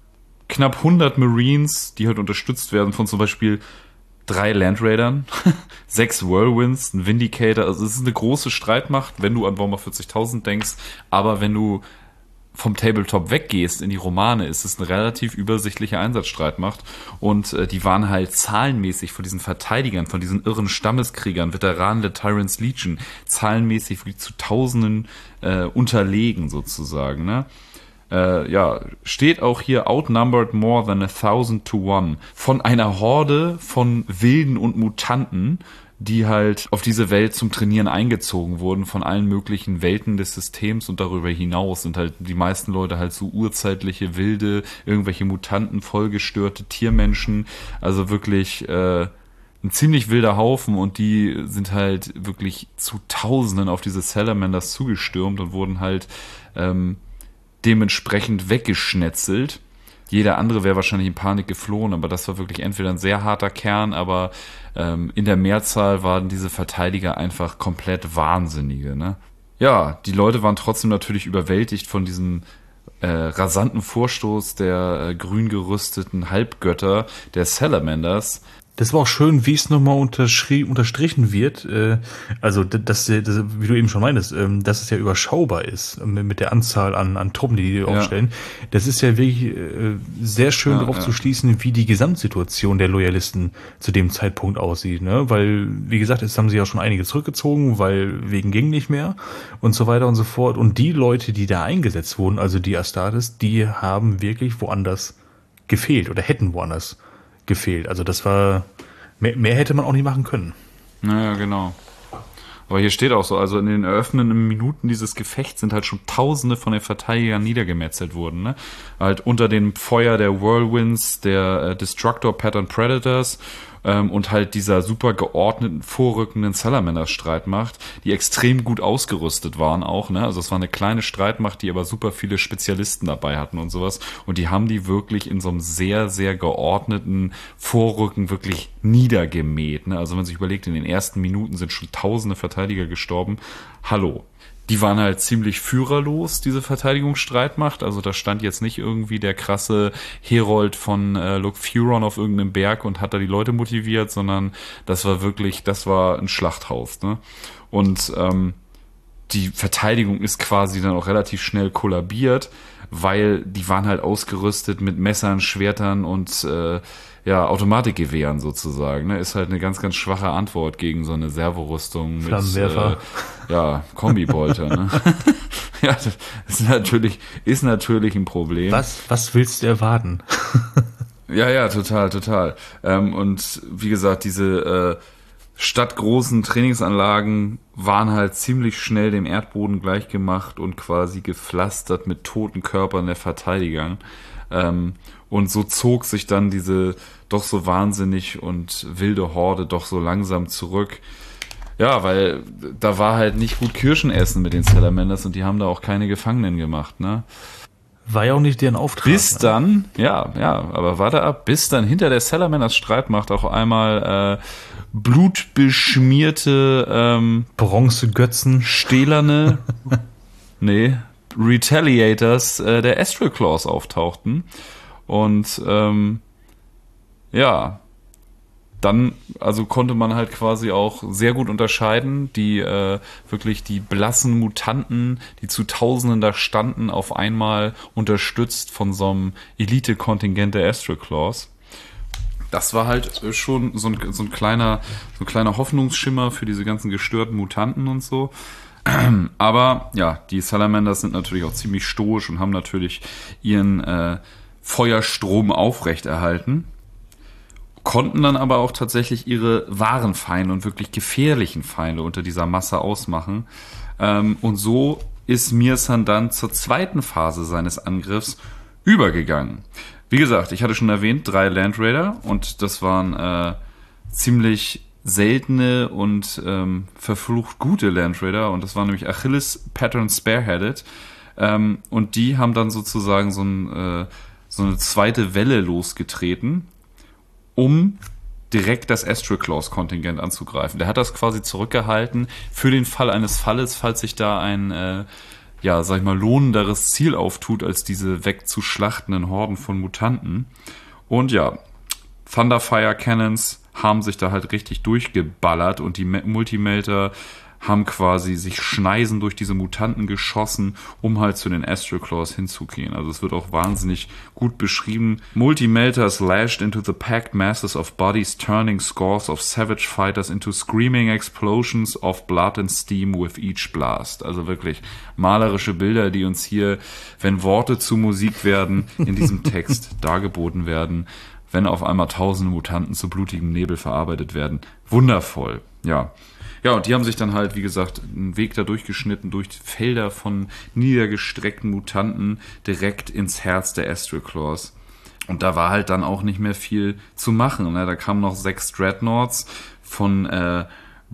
knapp hundert Marines, die halt unterstützt werden von zum Beispiel drei Landraidern, sechs Whirlwinds, ein Vindicator. Also es ist eine große Streitmacht, wenn du an Warhammer vierzigtausend denkst. Aber wenn du vom Tabletop weggehst in die Romane, ist es eine relativ übersichtliche Einsatzstreitmacht. Und äh, die waren halt zahlenmäßig von diesen Verteidigern, von diesen irren Stammeskriegern, Veteranen der Tyrants Legion, zahlenmäßig wie zu Tausenden äh, unterlegen sozusagen, ne? Äh, ja, steht auch hier outnumbered more than a thousand to one von einer Horde von Wilden und Mutanten, die halt auf diese Welt zum Trainieren eingezogen wurden von allen möglichen Welten des Systems und darüber hinaus sind halt die meisten Leute halt so urzeitliche Wilde, irgendwelche Mutanten, vollgestörte Tiermenschen, also wirklich äh, ein ziemlich wilder Haufen und die sind halt wirklich zu Tausenden auf diese Salamanders zugestürmt und wurden halt ähm, dementsprechend weggeschnetzelt. Jeder andere wäre wahrscheinlich in Panik geflohen, aber das war wirklich entweder ein sehr harter Kern, aber ähm, in der Mehrzahl waren diese Verteidiger einfach komplett Wahnsinnige, ne? Ja, die Leute waren trotzdem natürlich überwältigt von diesem äh, rasanten Vorstoß der äh, grün gerüsteten Halbgötter der Salamanders. Das war auch schön, wie es nochmal unterschrie- unterstrichen wird. Äh, also, dass, dass, wie du eben schon meintest, ähm, dass es ja überschaubar ist mit der Anzahl an, an Truppen, die die Ja. aufstellen. Das ist ja wirklich äh, sehr schön Ja, darauf ja. zu schließen, wie die Gesamtsituation der Loyalisten zu dem Zeitpunkt aussieht. Ne? Weil, wie gesagt, jetzt haben sie ja schon einige zurückgezogen, weil wegen ging nicht mehr und so weiter und so fort. Und die Leute, die da eingesetzt wurden, also die Astartes, die haben wirklich woanders gefehlt oder hätten woanders gefehlt. Also das war, mehr, mehr hätte man auch nicht machen können. Naja, genau. Aber hier steht auch so, also in den eröffnenden Minuten dieses Gefechts sind halt schon Tausende von den Verteidigern niedergemetzelt worden, ne? Halt unter dem Feuer der Whirlwinds, der äh, Destructor Pattern Predators ähm, und halt dieser super geordneten, vorrückenden Salamanders-Streitmacht, die extrem gut ausgerüstet waren auch, ne? Also es war eine kleine Streitmacht, die aber super viele Spezialisten dabei hatten und sowas. Und die haben die wirklich in so einem sehr, sehr geordneten Vorrücken wirklich niedergemäht, ne? Also wenn man sich überlegt, in den ersten Minuten sind schon tausende Verteidiger gestorben. Hallo. Die waren halt ziemlich führerlos, diese Verteidigungsstreitmacht. Also da stand jetzt nicht irgendwie der krasse Herold von äh, Lok Furon auf irgendeinem Berg und hat da die Leute motiviert, sondern das war wirklich, das war ein Schlachthaus, ne? Und ähm, die Verteidigung ist quasi dann auch relativ schnell kollabiert, weil die waren halt ausgerüstet mit Messern, Schwertern und äh, ja, Automatikgewehren sozusagen, ne? Ist halt eine ganz, ganz schwache Antwort gegen so eine Servorüstung mit Flammenwerfer. Äh, ja, Kombibolter, ne? Ja, das ist natürlich, ist natürlich ein Problem. Was, was willst du erwarten? Ja, ja, total, total. Ähm, und wie gesagt, diese äh, stadtgroßen Trainingsanlagen waren halt ziemlich schnell dem Erdboden gleichgemacht und quasi gepflastert mit toten Körpern der Verteidiger. Ähm, und so zog sich dann diese doch so wahnsinnig und wilde Horde doch so langsam zurück. Ja, weil da war halt nicht gut Kirschen essen mit den Salamanders und die haben da auch keine Gefangenen gemacht, ne? War ja auch nicht deren Auftrag. Bis dann, ja, ja, aber warte ab, bis dann hinter der Salamanders Streitmacht auch einmal äh, blutbeschmierte ähm, Bronzegötzen. stählerne, nee, Retaliators äh, der Astral Claws auftauchten. Und ähm, ja, dann also konnte man halt quasi auch sehr gut unterscheiden, die äh, wirklich die blassen Mutanten, die zu Tausenden da standen, auf einmal unterstützt von so einem Elite-Kontingent der Astral Claws. Das war halt schon so ein, so ein kleiner, so ein kleiner Hoffnungsschimmer für diese ganzen gestörten Mutanten und so. Aber ja, die Salamanders sind natürlich auch ziemlich stoisch und haben natürlich ihren äh, Feuerstrom aufrechterhalten, konnten dann aber auch tatsächlich ihre wahren Feinde und wirklich gefährlichen Feinde unter dieser Masse ausmachen. Ähm, und so ist Mirsan dann zur zweiten Phase seines Angriffs übergegangen. Wie gesagt, ich hatte schon erwähnt, drei Land Raider und das waren äh, ziemlich seltene und ähm, verflucht gute Land Raider und das war nämlich Achilles Pattern Spearheaded ähm, und die haben dann sozusagen so, ein, äh, so eine zweite Welle losgetreten, um direkt das Astral Claws Kontingent anzugreifen. Der hat das quasi zurückgehalten für den Fall eines Falles, falls sich da ein äh, ja, sag ich mal, lohnenderes Ziel auftut, als diese wegzuschlachtenden Horden von Mutanten. Und ja, Thunderfire Cannons haben sich da halt richtig durchgeballert und die Multimelter haben quasi sich schneisen durch diese Mutanten geschossen, um halt zu den Astral Claws hinzugehen. Also es wird auch wahnsinnig gut beschrieben. Multimelters lashed into the packed masses of bodies, turning scores of savage fighters into screaming explosions of blood and steam with each blast. Also wirklich malerische Bilder, die uns hier, wenn Worte zu Musik werden, in diesem Text dargeboten werden, wenn auf einmal tausende Mutanten zu blutigem Nebel verarbeitet werden. Wundervoll, ja. Ja, und die haben sich dann halt, wie gesagt, einen Weg da durchgeschnitten, durch Felder von niedergestreckten Mutanten direkt ins Herz der Astral Claws. Und da war halt dann auch nicht mehr viel zu machen. Ne? Da kamen noch sechs Dreadnoughts von äh,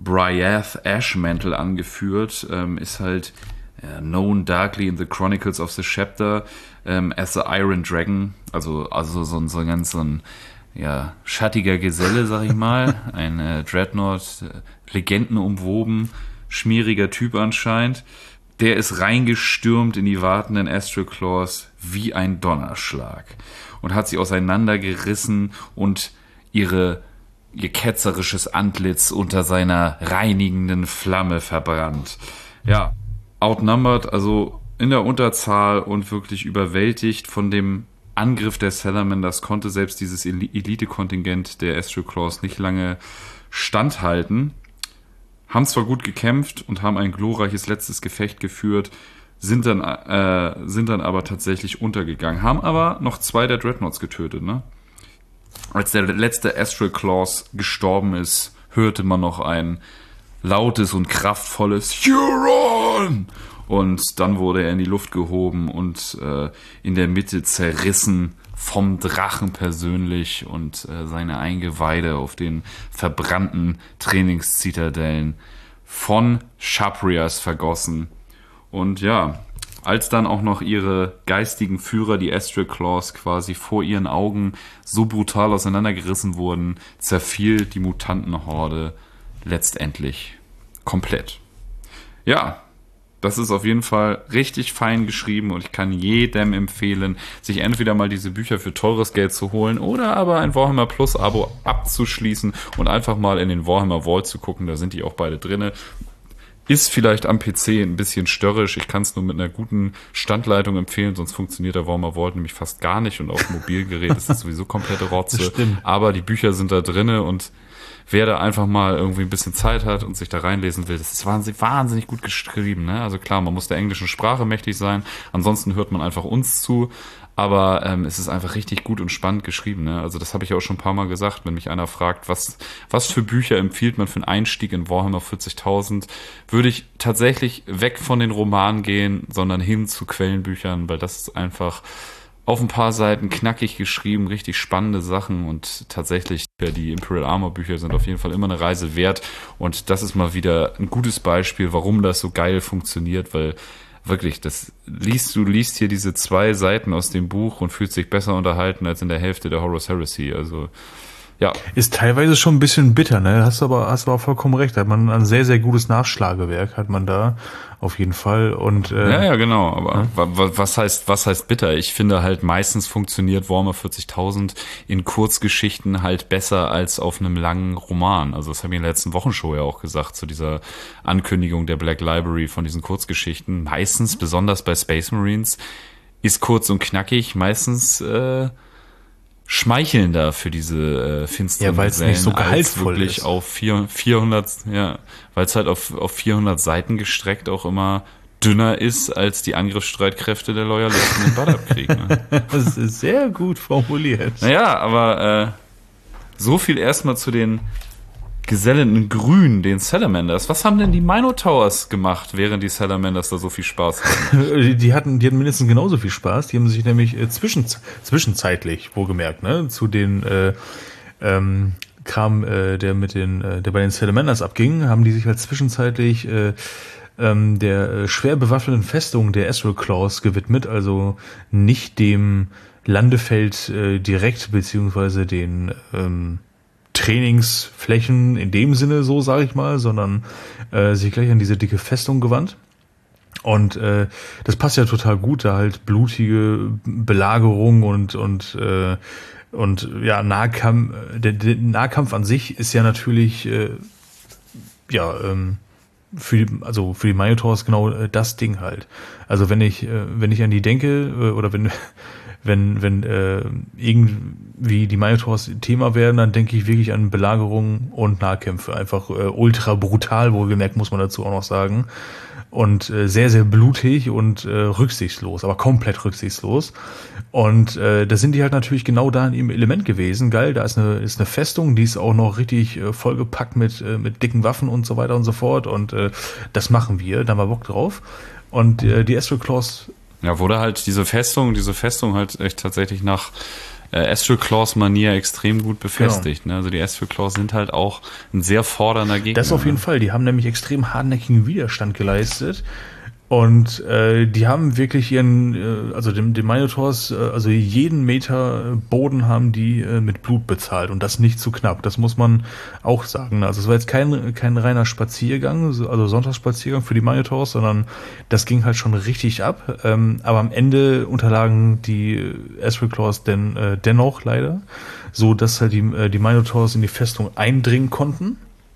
Bryath Ashmantle angeführt. Ähm, ist halt äh, known darkly in the Chronicles of the Scepter ähm, as the Iron Dragon. Also, also so, so ein ganz so ein ja, schattiger Geselle, sag ich mal. Ein äh, Dreadnought, äh, legendenumwoben, schmieriger Typ anscheinend. Der ist reingestürmt in die wartenden Astral Claws wie ein Donnerschlag und hat sie auseinandergerissen und ihre, ihr ketzerisches Antlitz unter seiner reinigenden Flamme verbrannt. Ja, outnumbered, also in der Unterzahl und wirklich überwältigt von dem Angriff der Salamanders konnte selbst dieses Elite-Kontingent der Astral Claws nicht lange standhalten. Haben zwar gut gekämpft und haben ein glorreiches letztes Gefecht geführt, sind dann, äh, sind dann aber tatsächlich untergegangen. Haben aber noch zwei der Dreadnoughts getötet, ne? Als der letzte Astral Claws gestorben ist, hörte man noch ein lautes und kraftvolles Huron! Und dann wurde er in die Luft gehoben und äh, in der Mitte zerrissen vom Drachen persönlich und äh, seine Eingeweide auf den verbrannten Trainingszitadellen von Shaprias vergossen. Und ja, als dann auch noch ihre geistigen Führer, die Astral Claws, quasi vor ihren Augen so brutal auseinandergerissen wurden, zerfiel die Mutantenhorde letztendlich komplett. Ja, das ist auf jeden Fall richtig fein geschrieben und ich kann jedem empfehlen, sich entweder mal diese Bücher für teures Geld zu holen oder aber ein Warhammer Plus Abo abzuschließen und einfach mal in den Warhammer Vault zu gucken, da sind die auch beide drinne. Ist vielleicht am P C ein bisschen störrisch, ich kann es nur mit einer guten Standleitung empfehlen, sonst funktioniert der Warhammer Vault nämlich fast gar nicht und auf Mobilgerät ist es sowieso komplette Rotze. Aber die Bücher sind da drinne und wer da einfach mal irgendwie ein bisschen Zeit hat und sich da reinlesen will, das ist wahnsinnig, wahnsinnig gut geschrieben, ne? Also klar, man muss der englischen Sprache mächtig sein, ansonsten hört man einfach uns zu, aber ähm, es ist einfach richtig gut und spannend geschrieben, ne? Also das habe ich auch schon ein paar Mal gesagt, wenn mich einer fragt, was was für Bücher empfiehlt man für einen Einstieg in Warhammer vierzigtausend, würde ich tatsächlich weg von den Romanen gehen, sondern hin zu Quellenbüchern, weil das ist einfach auf ein paar Seiten knackig geschrieben, richtig spannende Sachen und tatsächlich die Imperial Armor Bücher sind auf jeden Fall immer eine Reise wert und das ist mal wieder ein gutes Beispiel, warum das so geil funktioniert, weil wirklich, das liest du liest hier diese zwei Seiten aus dem Buch und fühlst dich besser unterhalten als in der Hälfte der Horus Heresy, also ja. Ist teilweise schon ein bisschen bitter, ne? Hast aber, hast aber vollkommen recht. Hat man ein sehr, sehr gutes Nachschlagewerk, hat man da auf jeden Fall. Und äh, ja, ja, genau. Aber ja? was heißt, was heißt bitter? Ich finde halt meistens funktioniert Warhammer vierzigtausend in Kurzgeschichten halt besser als auf einem langen Roman. Also das habe ich in der letzten Wochenshow ja auch gesagt zu dieser Ankündigung der Black Library von diesen Kurzgeschichten. Meistens, besonders bei Space Marines, ist kurz und knackig. Meistens äh, schmeichelnder für diese äh, finsteren ja, weil es nicht so gehaltvoll wirklich ist. Auf vierhundert, ja, weil es halt auf, auf vierhundert Seiten gestreckt auch immer dünner ist als die Angriffsstreitkräfte der Loyalisten im Badab-Krieg. Ne? Das ist sehr gut formuliert. Naja, aber äh, so viel erstmal zu den gesellenden Grün, den Salamanders. Was haben denn die Minotowers gemacht, während die Salamanders da so viel Spaß hatten? Die hatten, die hatten mindestens genauso viel Spaß. Die haben sich nämlich äh, zwischen, zwischenzeitlich, wohlgemerkt, ne, zu den äh, ähm, Kram, äh, der mit den, äh, der bei den Salamanders abging, haben die sich halt zwischenzeitlich äh, ähm, der äh, schwer bewaffneten Festung der Astral Claws gewidmet, also nicht dem Landefeld äh, direkt, beziehungsweise den ähm, Trainingsflächen in dem Sinne, so sage ich mal, sondern äh, sich gleich an diese dicke Festung gewandt. Und äh, das passt ja total gut, da halt blutige Belagerung und und äh, und ja Nahkampf, der, der Nahkampf an sich ist ja natürlich äh, ja ähm, für die, also für die Minotowers genau äh, das Ding halt. Also wenn ich äh, wenn ich an die denke äh, oder wenn wenn wenn äh, irgendwie die Minotowers Thema werden, dann denke ich wirklich an Belagerungen und Nahkämpfe. Einfach äh, ultra brutal, wohlgemerkt, muss man dazu auch noch sagen. Und äh, sehr, sehr blutig und äh, rücksichtslos, aber komplett rücksichtslos. Und äh, da sind die halt natürlich genau da in ihrem Element gewesen. Geil, da ist eine ist eine Festung, die ist auch noch richtig äh, vollgepackt mit äh, mit dicken Waffen und so weiter und so fort. Und äh, das machen wir, da haben wir Bock drauf. Und äh, die Astral Claws... Ja, wurde halt diese Festung, diese Festung halt echt tatsächlich nach äh, Astral Claws Manier extrem gut befestigt. Genau. Ne? Also die Astral Claws sind halt auch ein sehr fordernder Gegner. Das auf jeden ne? Fall. Die haben nämlich extrem hartnäckigen Widerstand geleistet. Und äh, die haben wirklich ihren, äh, also den, den Minotowers, äh, also jeden Meter Boden haben die äh, mit Blut bezahlt und das nicht zu knapp. Das muss man auch sagen. Also es war jetzt kein kein reiner Spaziergang, also Sonntagsspaziergang für die Minotowers, sondern das ging halt schon richtig ab. Ähm, aber am Ende unterlagen die Astral Claws denn äh, dennoch leider, so dass halt die äh, die Minotowers in die Festung eindringen konnten.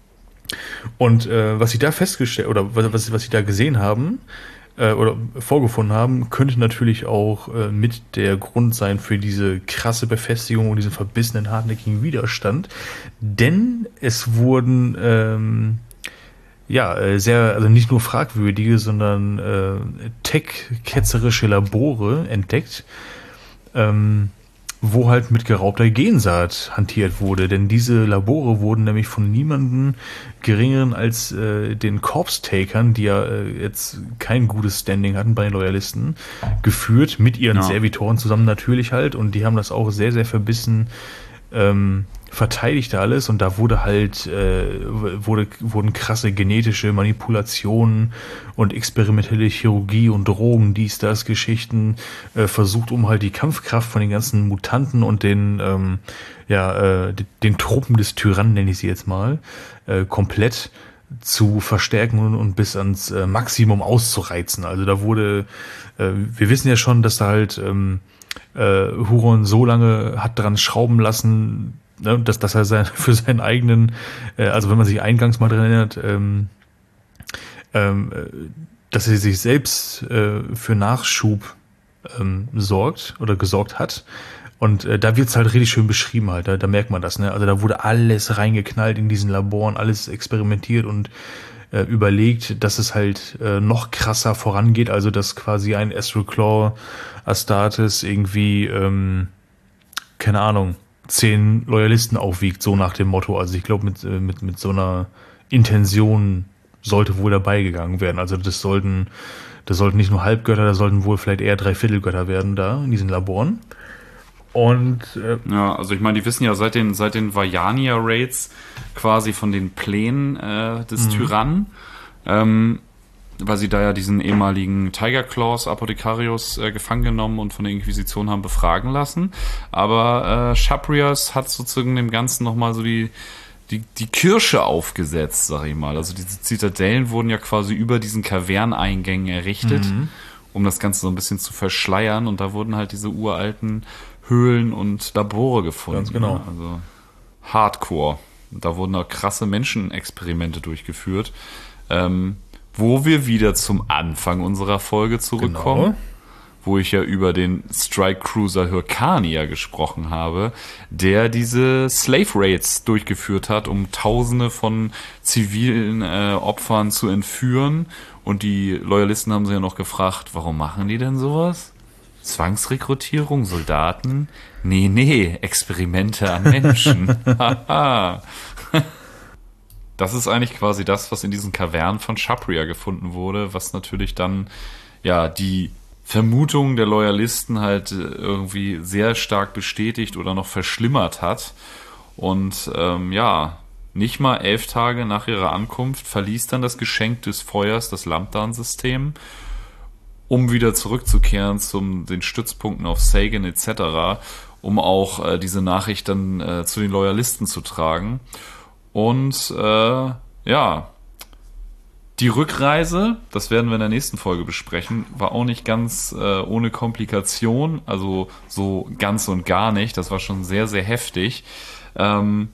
Und äh, was sie da festgestellt oder was was sie da gesehen haben äh, oder vorgefunden haben, könnte natürlich auch äh, mit der Grund sein für diese krasse Befestigung und diesen verbissenen hartnäckigen Widerstand, denn es wurden ähm, ja äh, sehr also nicht nur fragwürdige, sondern äh, tech-ketzerische Labore entdeckt, ähm, wo halt mit geraubter Gensaat hantiert wurde. Denn diese Labore wurden nämlich von niemandem geringeren als äh, den Corpse-Takern, die ja äh, jetzt kein gutes Standing hatten bei den Loyalisten, geführt, mit ihren Ja. Servitoren zusammen natürlich halt. Und die haben das auch sehr, sehr verbissen ähm, verteidigte alles, und da wurde halt äh, wurde wurden krasse genetische Manipulationen und experimentelle Chirurgie und Drogen, dies, das, Geschichten äh, versucht, um halt die Kampfkraft von den ganzen Mutanten und den ähm, ja äh, den Truppen des Tyrannen, nenne ich sie jetzt mal, äh, komplett zu verstärken und, und bis ans äh, Maximum auszureizen. Also da wurde äh, wir wissen ja schon, dass da halt ähm, äh, Huron so lange hat dran schrauben lassen, ne, dass, dass er sein, für seinen eigenen, äh, also wenn man sich eingangs mal dran erinnert, ähm, ähm, dass er sich selbst äh, für Nachschub ähm, sorgt oder gesorgt hat. Und äh, da wird's halt richtig schön beschrieben halt, da, da merkt man das, ne? Also da wurde alles reingeknallt in diesen Laboren, alles experimentiert und äh, überlegt, dass es halt äh, noch krasser vorangeht, also dass quasi ein Astral Claw Astartes irgendwie, ähm, keine Ahnung, zehn Loyalisten aufwiegt, so nach dem Motto. Also ich glaube, mit, mit, mit so einer Intention sollte wohl dabei gegangen werden. Also das sollten, das sollten nicht nur Halbgötter, das sollten wohl vielleicht eher Dreiviertelgötter werden da in diesen Laboren. Und äh, Ja, also ich meine, die wissen ja seit den seit den Vajania-Raids quasi von den Plänen äh, des Mhm. Tyrannen, ähm, weil sie da ja diesen ehemaligen Tiger Claws Apothekarius äh, gefangen genommen und von der Inquisition haben befragen lassen. Aber äh, Chabrias hat sozusagen dem Ganzen nochmal so die, die, die Kirsche aufgesetzt, sag ich mal. Also diese Zitadellen wurden ja quasi über diesen Kaverneingängen errichtet, Mhm. um das Ganze so ein bisschen zu verschleiern. Und da wurden halt diese uralten Höhlen und Labore gefunden. Ganz genau. Ne? Also Hardcore. Und da wurden auch krasse Menschenexperimente durchgeführt. Ähm, wo wir wieder zum Anfang unserer Folge zurückkommen, Genau. wo ich ja über den Strike Cruiser Hyrkania gesprochen habe, der diese Slave Raids durchgeführt hat, um Tausende von zivilen äh, Opfern zu entführen. Und die Loyalisten haben sich ja noch gefragt, warum machen die denn sowas? Zwangsrekrutierung, Soldaten? Nee, nee, Experimente an Menschen. Haha. Das ist eigentlich quasi das, was in diesen Kavernen von Chapria gefunden wurde, was natürlich dann ja die Vermutung der Loyalisten halt äh, irgendwie sehr stark bestätigt oder noch verschlimmert hat. Und ähm, ja, nicht mal elf Tage nach ihrer Ankunft verließ dann das Geschenk des Feuers das Lambdan-System, um wieder zurückzukehren zum den Stützpunkten auf Sagan et cetera, um auch äh, diese Nachricht dann äh, zu den Loyalisten zu tragen. Und äh, ja, die Rückreise, das werden wir in der nächsten Folge besprechen, war auch nicht ganz äh, ohne Komplikation, also so ganz und gar nicht. Das war schon sehr, sehr heftig. Ähm,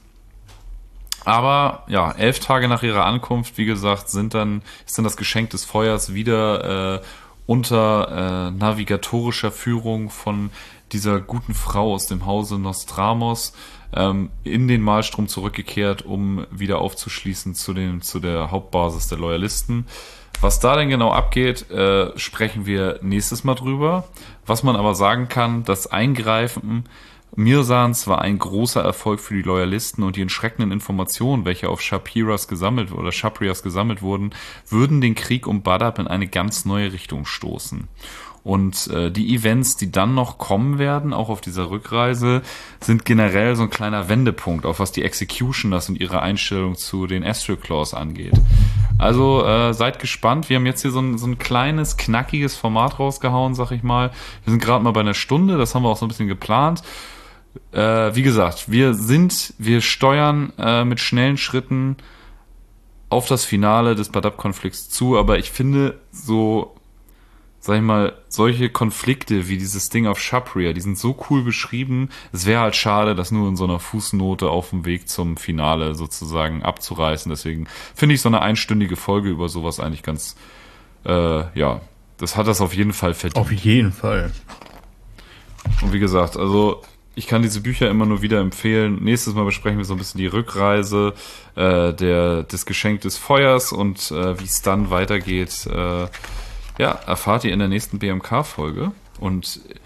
aber ja, elf Tage nach ihrer Ankunft, wie gesagt, sind dann ist dann das Geschenk des Feuers wieder äh, unter äh, navigatorischer Führung von dieser guten Frau aus dem Hause Nostramos ähm, in den Malstrom zurückgekehrt, um wieder aufzuschließen zu den zu der Hauptbasis der Loyalisten. Was da denn genau abgeht, äh, sprechen wir nächstes Mal drüber. Was man aber sagen kann, das Eingreifen Mirsans war ein großer Erfolg für die Loyalisten, und die entschreckenden Informationen, welche auf Shapiras gesammelt oder Chaprias gesammelt wurden, würden den Krieg um Badab in eine ganz neue Richtung stoßen. Und äh, die Events, die dann noch kommen werden, auch auf dieser Rückreise, sind generell so ein kleiner Wendepunkt, auch was die Executioners und ihre Einstellung zu den Astral Claws angeht. Also äh, seid gespannt. Wir haben jetzt hier so ein, so ein kleines, knackiges Format rausgehauen, sag ich mal. Wir sind gerade mal bei einer Stunde, das haben wir auch so ein bisschen geplant. Äh, wie gesagt, wir sind, wir steuern äh, mit schnellen Schritten auf das Finale des Badab-Konflikts zu, aber ich finde so, sag ich mal, solche Konflikte wie dieses Ding auf Chapria, die sind so cool beschrieben, es wäre halt schade, das nur in so einer Fußnote auf dem Weg zum Finale sozusagen abzureißen. Deswegen finde ich so eine einstündige Folge über sowas eigentlich ganz, äh, ja, das hat das auf jeden Fall verdient. auf jeden Fall. Und wie gesagt, also ich kann diese Bücher immer nur wieder empfehlen. Nächstes Mal besprechen wir so ein bisschen die Rückreise äh, der des Geschenk des Feuers und äh, wie es dann weitergeht. Äh, ja, erfahrt ihr in der nächsten B M K-Folge. Und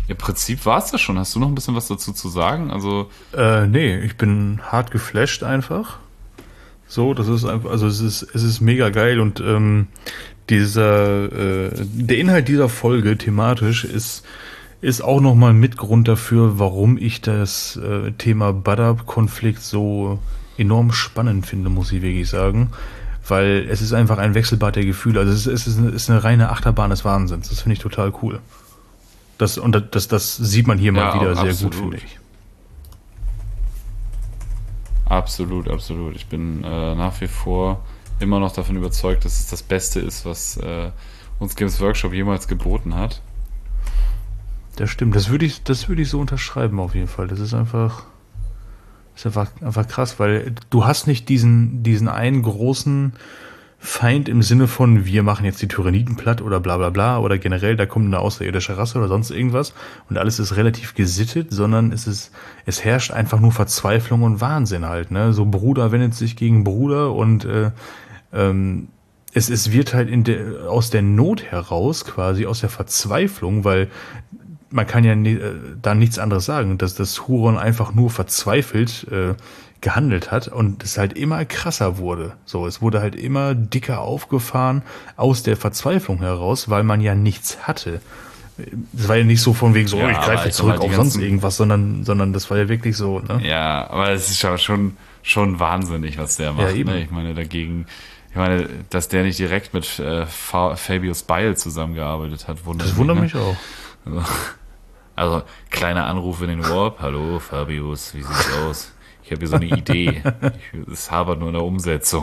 Im Prinzip war es das schon. Hast du noch ein bisschen was dazu zu sagen? Also Äh, nee, ich bin hart geflasht einfach. So, das ist einfach, also es ist, es ist mega geil und ähm, dieser, äh, der Inhalt dieser Folge thematisch ist, ist auch nochmal ein Mitgrund dafür, warum ich das äh, Thema Budd-Up-Konflikt so enorm spannend finde, muss ich wirklich sagen. Weil es ist einfach ein Wechselbad der Gefühle. Also es ist, es ist, eine, es ist eine reine Achterbahn des Wahnsinns. Das finde ich total cool. Das, und das, das sieht man hier mal Ja, wieder sehr absolut. gut, finde ich. absolut, absolut. Ich bin äh, nach wie vor immer noch davon überzeugt, dass es das Beste ist, was äh, uns Games Workshop jemals geboten hat. Das stimmt. Das würde ich, das würde ich so unterschreiben auf jeden Fall. Das ist einfach, das ist einfach, einfach krass, weil du hast nicht diesen, diesen einen großen Feind im Sinne von, wir machen jetzt die Tyranniden platt oder bla bla bla oder generell, da kommt eine außerirdische Rasse oder sonst irgendwas und alles ist relativ gesittet, sondern es ist, es herrscht einfach nur Verzweiflung und Wahnsinn halt, ne? So Bruder wendet sich gegen Bruder und äh, ähm, es, es wird halt in der, aus der Not heraus, quasi aus der Verzweiflung, weil man kann ja nie, äh, da nichts anderes sagen, dass das Huron einfach nur verzweifelt äh, gehandelt hat und es halt immer krasser wurde. So, es wurde halt immer dicker aufgefahren aus der Verzweiflung heraus, weil man ja nichts hatte. Es war ja nicht so von wegen so, Ja, oh, ich aber greife ich zurück sag mal, auf die sonst ganzen- irgendwas, sondern, sondern das war ja wirklich so, ne? Ja, aber es ist ja schon, schon wahnsinnig, was der macht. Ja, eben. Ne? Ich meine, dagegen, ich meine, dass der nicht direkt mit äh, Fa- Fabius Beil zusammengearbeitet hat, wundert Das wundert ne? mich auch. Also, also, kleiner Anruf in den Warp. Hallo, Fabius, wie sieht's aus? Ich habe hier so eine Idee. Ich, es habert nur in der Umsetzung.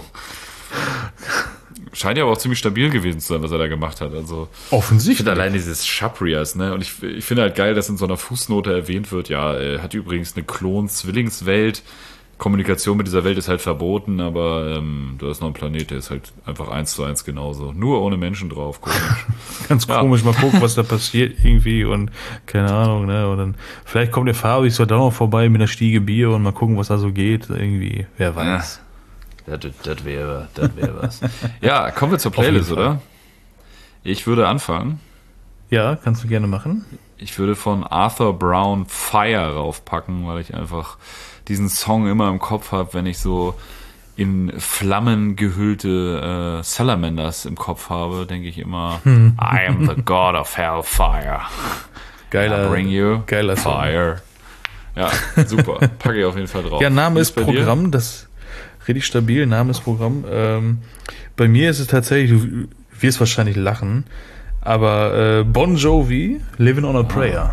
Scheint ja aber auch ziemlich stabil gewesen zu sein, was er da gemacht hat. Also, ich Offensichtlich. finde allein dieses Shaprias, ne? Und ich, ich finde halt geil, dass in so einer Fußnote erwähnt wird, ja, er hat übrigens eine Klon-Zwillingswelt. Kommunikation mit dieser Welt ist halt verboten, aber ähm, da ist noch ein Planet, der ist halt einfach eins zu eins genauso. Nur ohne Menschen drauf, komisch. Ganz Ja. komisch, mal gucken, was da passiert irgendwie und keine Ahnung, ne? Und dann vielleicht kommt der Fabi so da noch vorbei mit einer Stiege Bier und mal gucken, was da so geht. Irgendwie, wer weiß. Das, das wäre, das wäre was. Ja, kommen wir zur Playlist, jeden Fall. oder? Ich würde anfangen. Ja, kannst du gerne machen. Ich würde von Arthur Brown Fire raufpacken, weil ich einfach diesen Song immer im Kopf habe, wenn ich so in Flammen gehüllte äh, Salamanders im Kopf habe, denke ich immer, I am the God of Hellfire. Geiler, I bring you geiler Song. fire. Ja, super. Packe ich auf jeden Fall drauf. Ja, Name Wie ist bei dir? Programm, das richtig stabil, Name ist Programm. Ähm, bei mir ist es tatsächlich, du wirst wahrscheinlich lachen, aber äh, Bon Jovi, Living on a Prayer.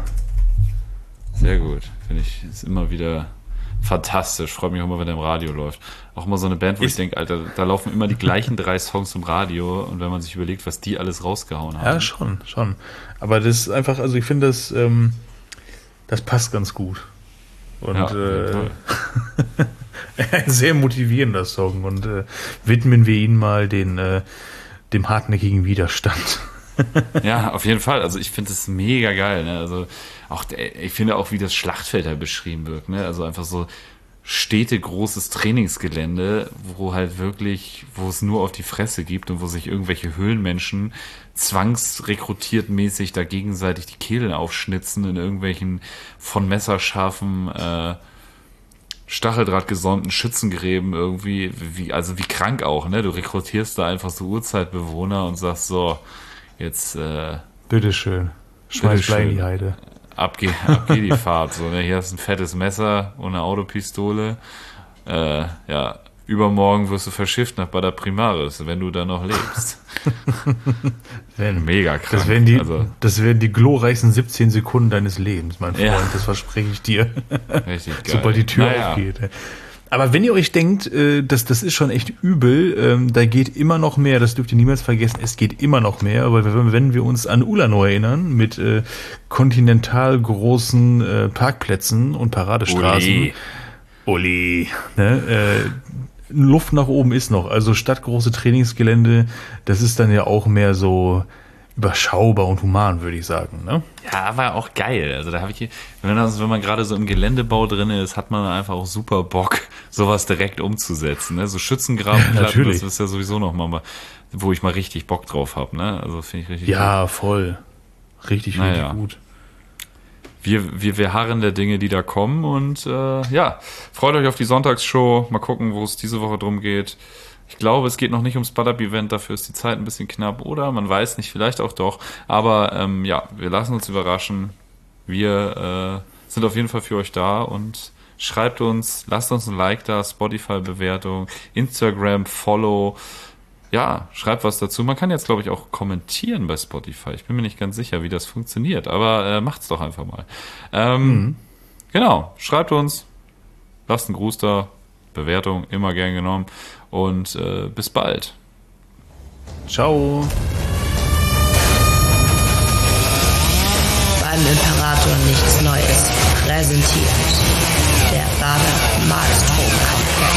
Sehr gut. Finde ich, ist immer wieder fantastisch. Freue mich auch immer, wenn der im Radio läuft. Auch immer so eine Band, wo ich Ist- denke, Alter, da laufen immer die gleichen drei Songs im Radio und wenn man sich überlegt, was die alles rausgehauen haben. Ja, schon, schon. Aber das ist einfach, also ich finde das, ähm, das passt ganz gut. Und Ja, auf jeden äh, Fall. ein sehr motivierender Song und äh, widmen wir ihn mal den, äh, dem hartnäckigen Widerstand. Ja, auf jeden Fall. Also ich finde es mega geil. Ne? Also auch, der- ich finde auch, wie das Schlachtfeld da beschrieben wird. Ne? Also einfach so Städte, großes Trainingsgelände, wo halt wirklich, wo es nur auf die Fresse gibt und wo sich irgendwelche Höhlenmenschen zwangsrekrutiert mäßig da gegenseitig die Kehlen aufschnitzen in irgendwelchen von messerscharfen äh, Stacheldraht gesonnten Schützengräben irgendwie, wie, also wie krank auch, ne? Du rekrutierst da einfach so Urzeitbewohner und sagst so, jetzt äh, Bitteschön. Schmeiß Blei in die Bitteschön. Heide. ab, geht, ab geht die Fahrt. So, ne? Hier hast du ein fettes Messer und eine Autopistole. Äh, ja, übermorgen wirst du verschifft nach Bada Primaris, wenn du da noch lebst. Wenn, Mega krank. das wären die, also, das wären die glorreichsten siebzehn Sekunden deines Lebens, mein Freund. Ja. Das verspreche ich dir. richtig geil. Sobald die Tür Naja. aufgeht. Aber wenn ihr euch denkt, äh, das, das ist schon echt übel, ähm, da geht immer noch mehr, das dürft ihr niemals vergessen, es geht immer noch mehr, aber wenn, wenn wir uns an Ulano erinnern, mit äh, kontinental großen äh, Parkplätzen und Paradestraßen, Uli. Uli, ne, äh, Luft nach oben ist noch, also statt große Trainingsgelände, das ist dann ja auch mehr so überschaubar und human, würde ich sagen, ne? Ja, aber auch geil. Also da habe ich, wenn man, wenn man gerade so im Geländebau drin ist, hat man einfach auch super Bock, sowas direkt umzusetzen. Ne? So Schützengrabenplatten, Ja, natürlich. das ist ja sowieso noch mal, wo ich mal richtig Bock drauf habe. Ne? Also finde ich richtig Ja, voll. Richtig, Naja. richtig gut. wir, wir, wir harren der Dinge, die da kommen. Und äh, ja, freut euch auf die Sonntagsshow. Mal gucken, wo es diese Woche drum geht. Ich glaube, es geht noch nicht ums Spud-Up-Event, dafür ist die Zeit ein bisschen knapp. Oder man weiß nicht, vielleicht auch doch. Aber ähm, ja, wir lassen uns überraschen. Wir äh, sind auf jeden Fall für euch da und schreibt uns, lasst uns ein Like da, Spotify-Bewertung, Instagram, Follow. Ja, schreibt was dazu. Man kann jetzt, glaube ich, auch kommentieren bei Spotify. Ich bin mir nicht ganz sicher, wie das funktioniert, aber äh, macht's doch einfach mal. Ähm, mhm. Genau, schreibt uns, lasst einen Gruß da, Bewertung, immer gern genommen und äh, bis bald. Ciao. Beim Imperator nichts Neues präsentiert der Bader Malstrom-Komplex.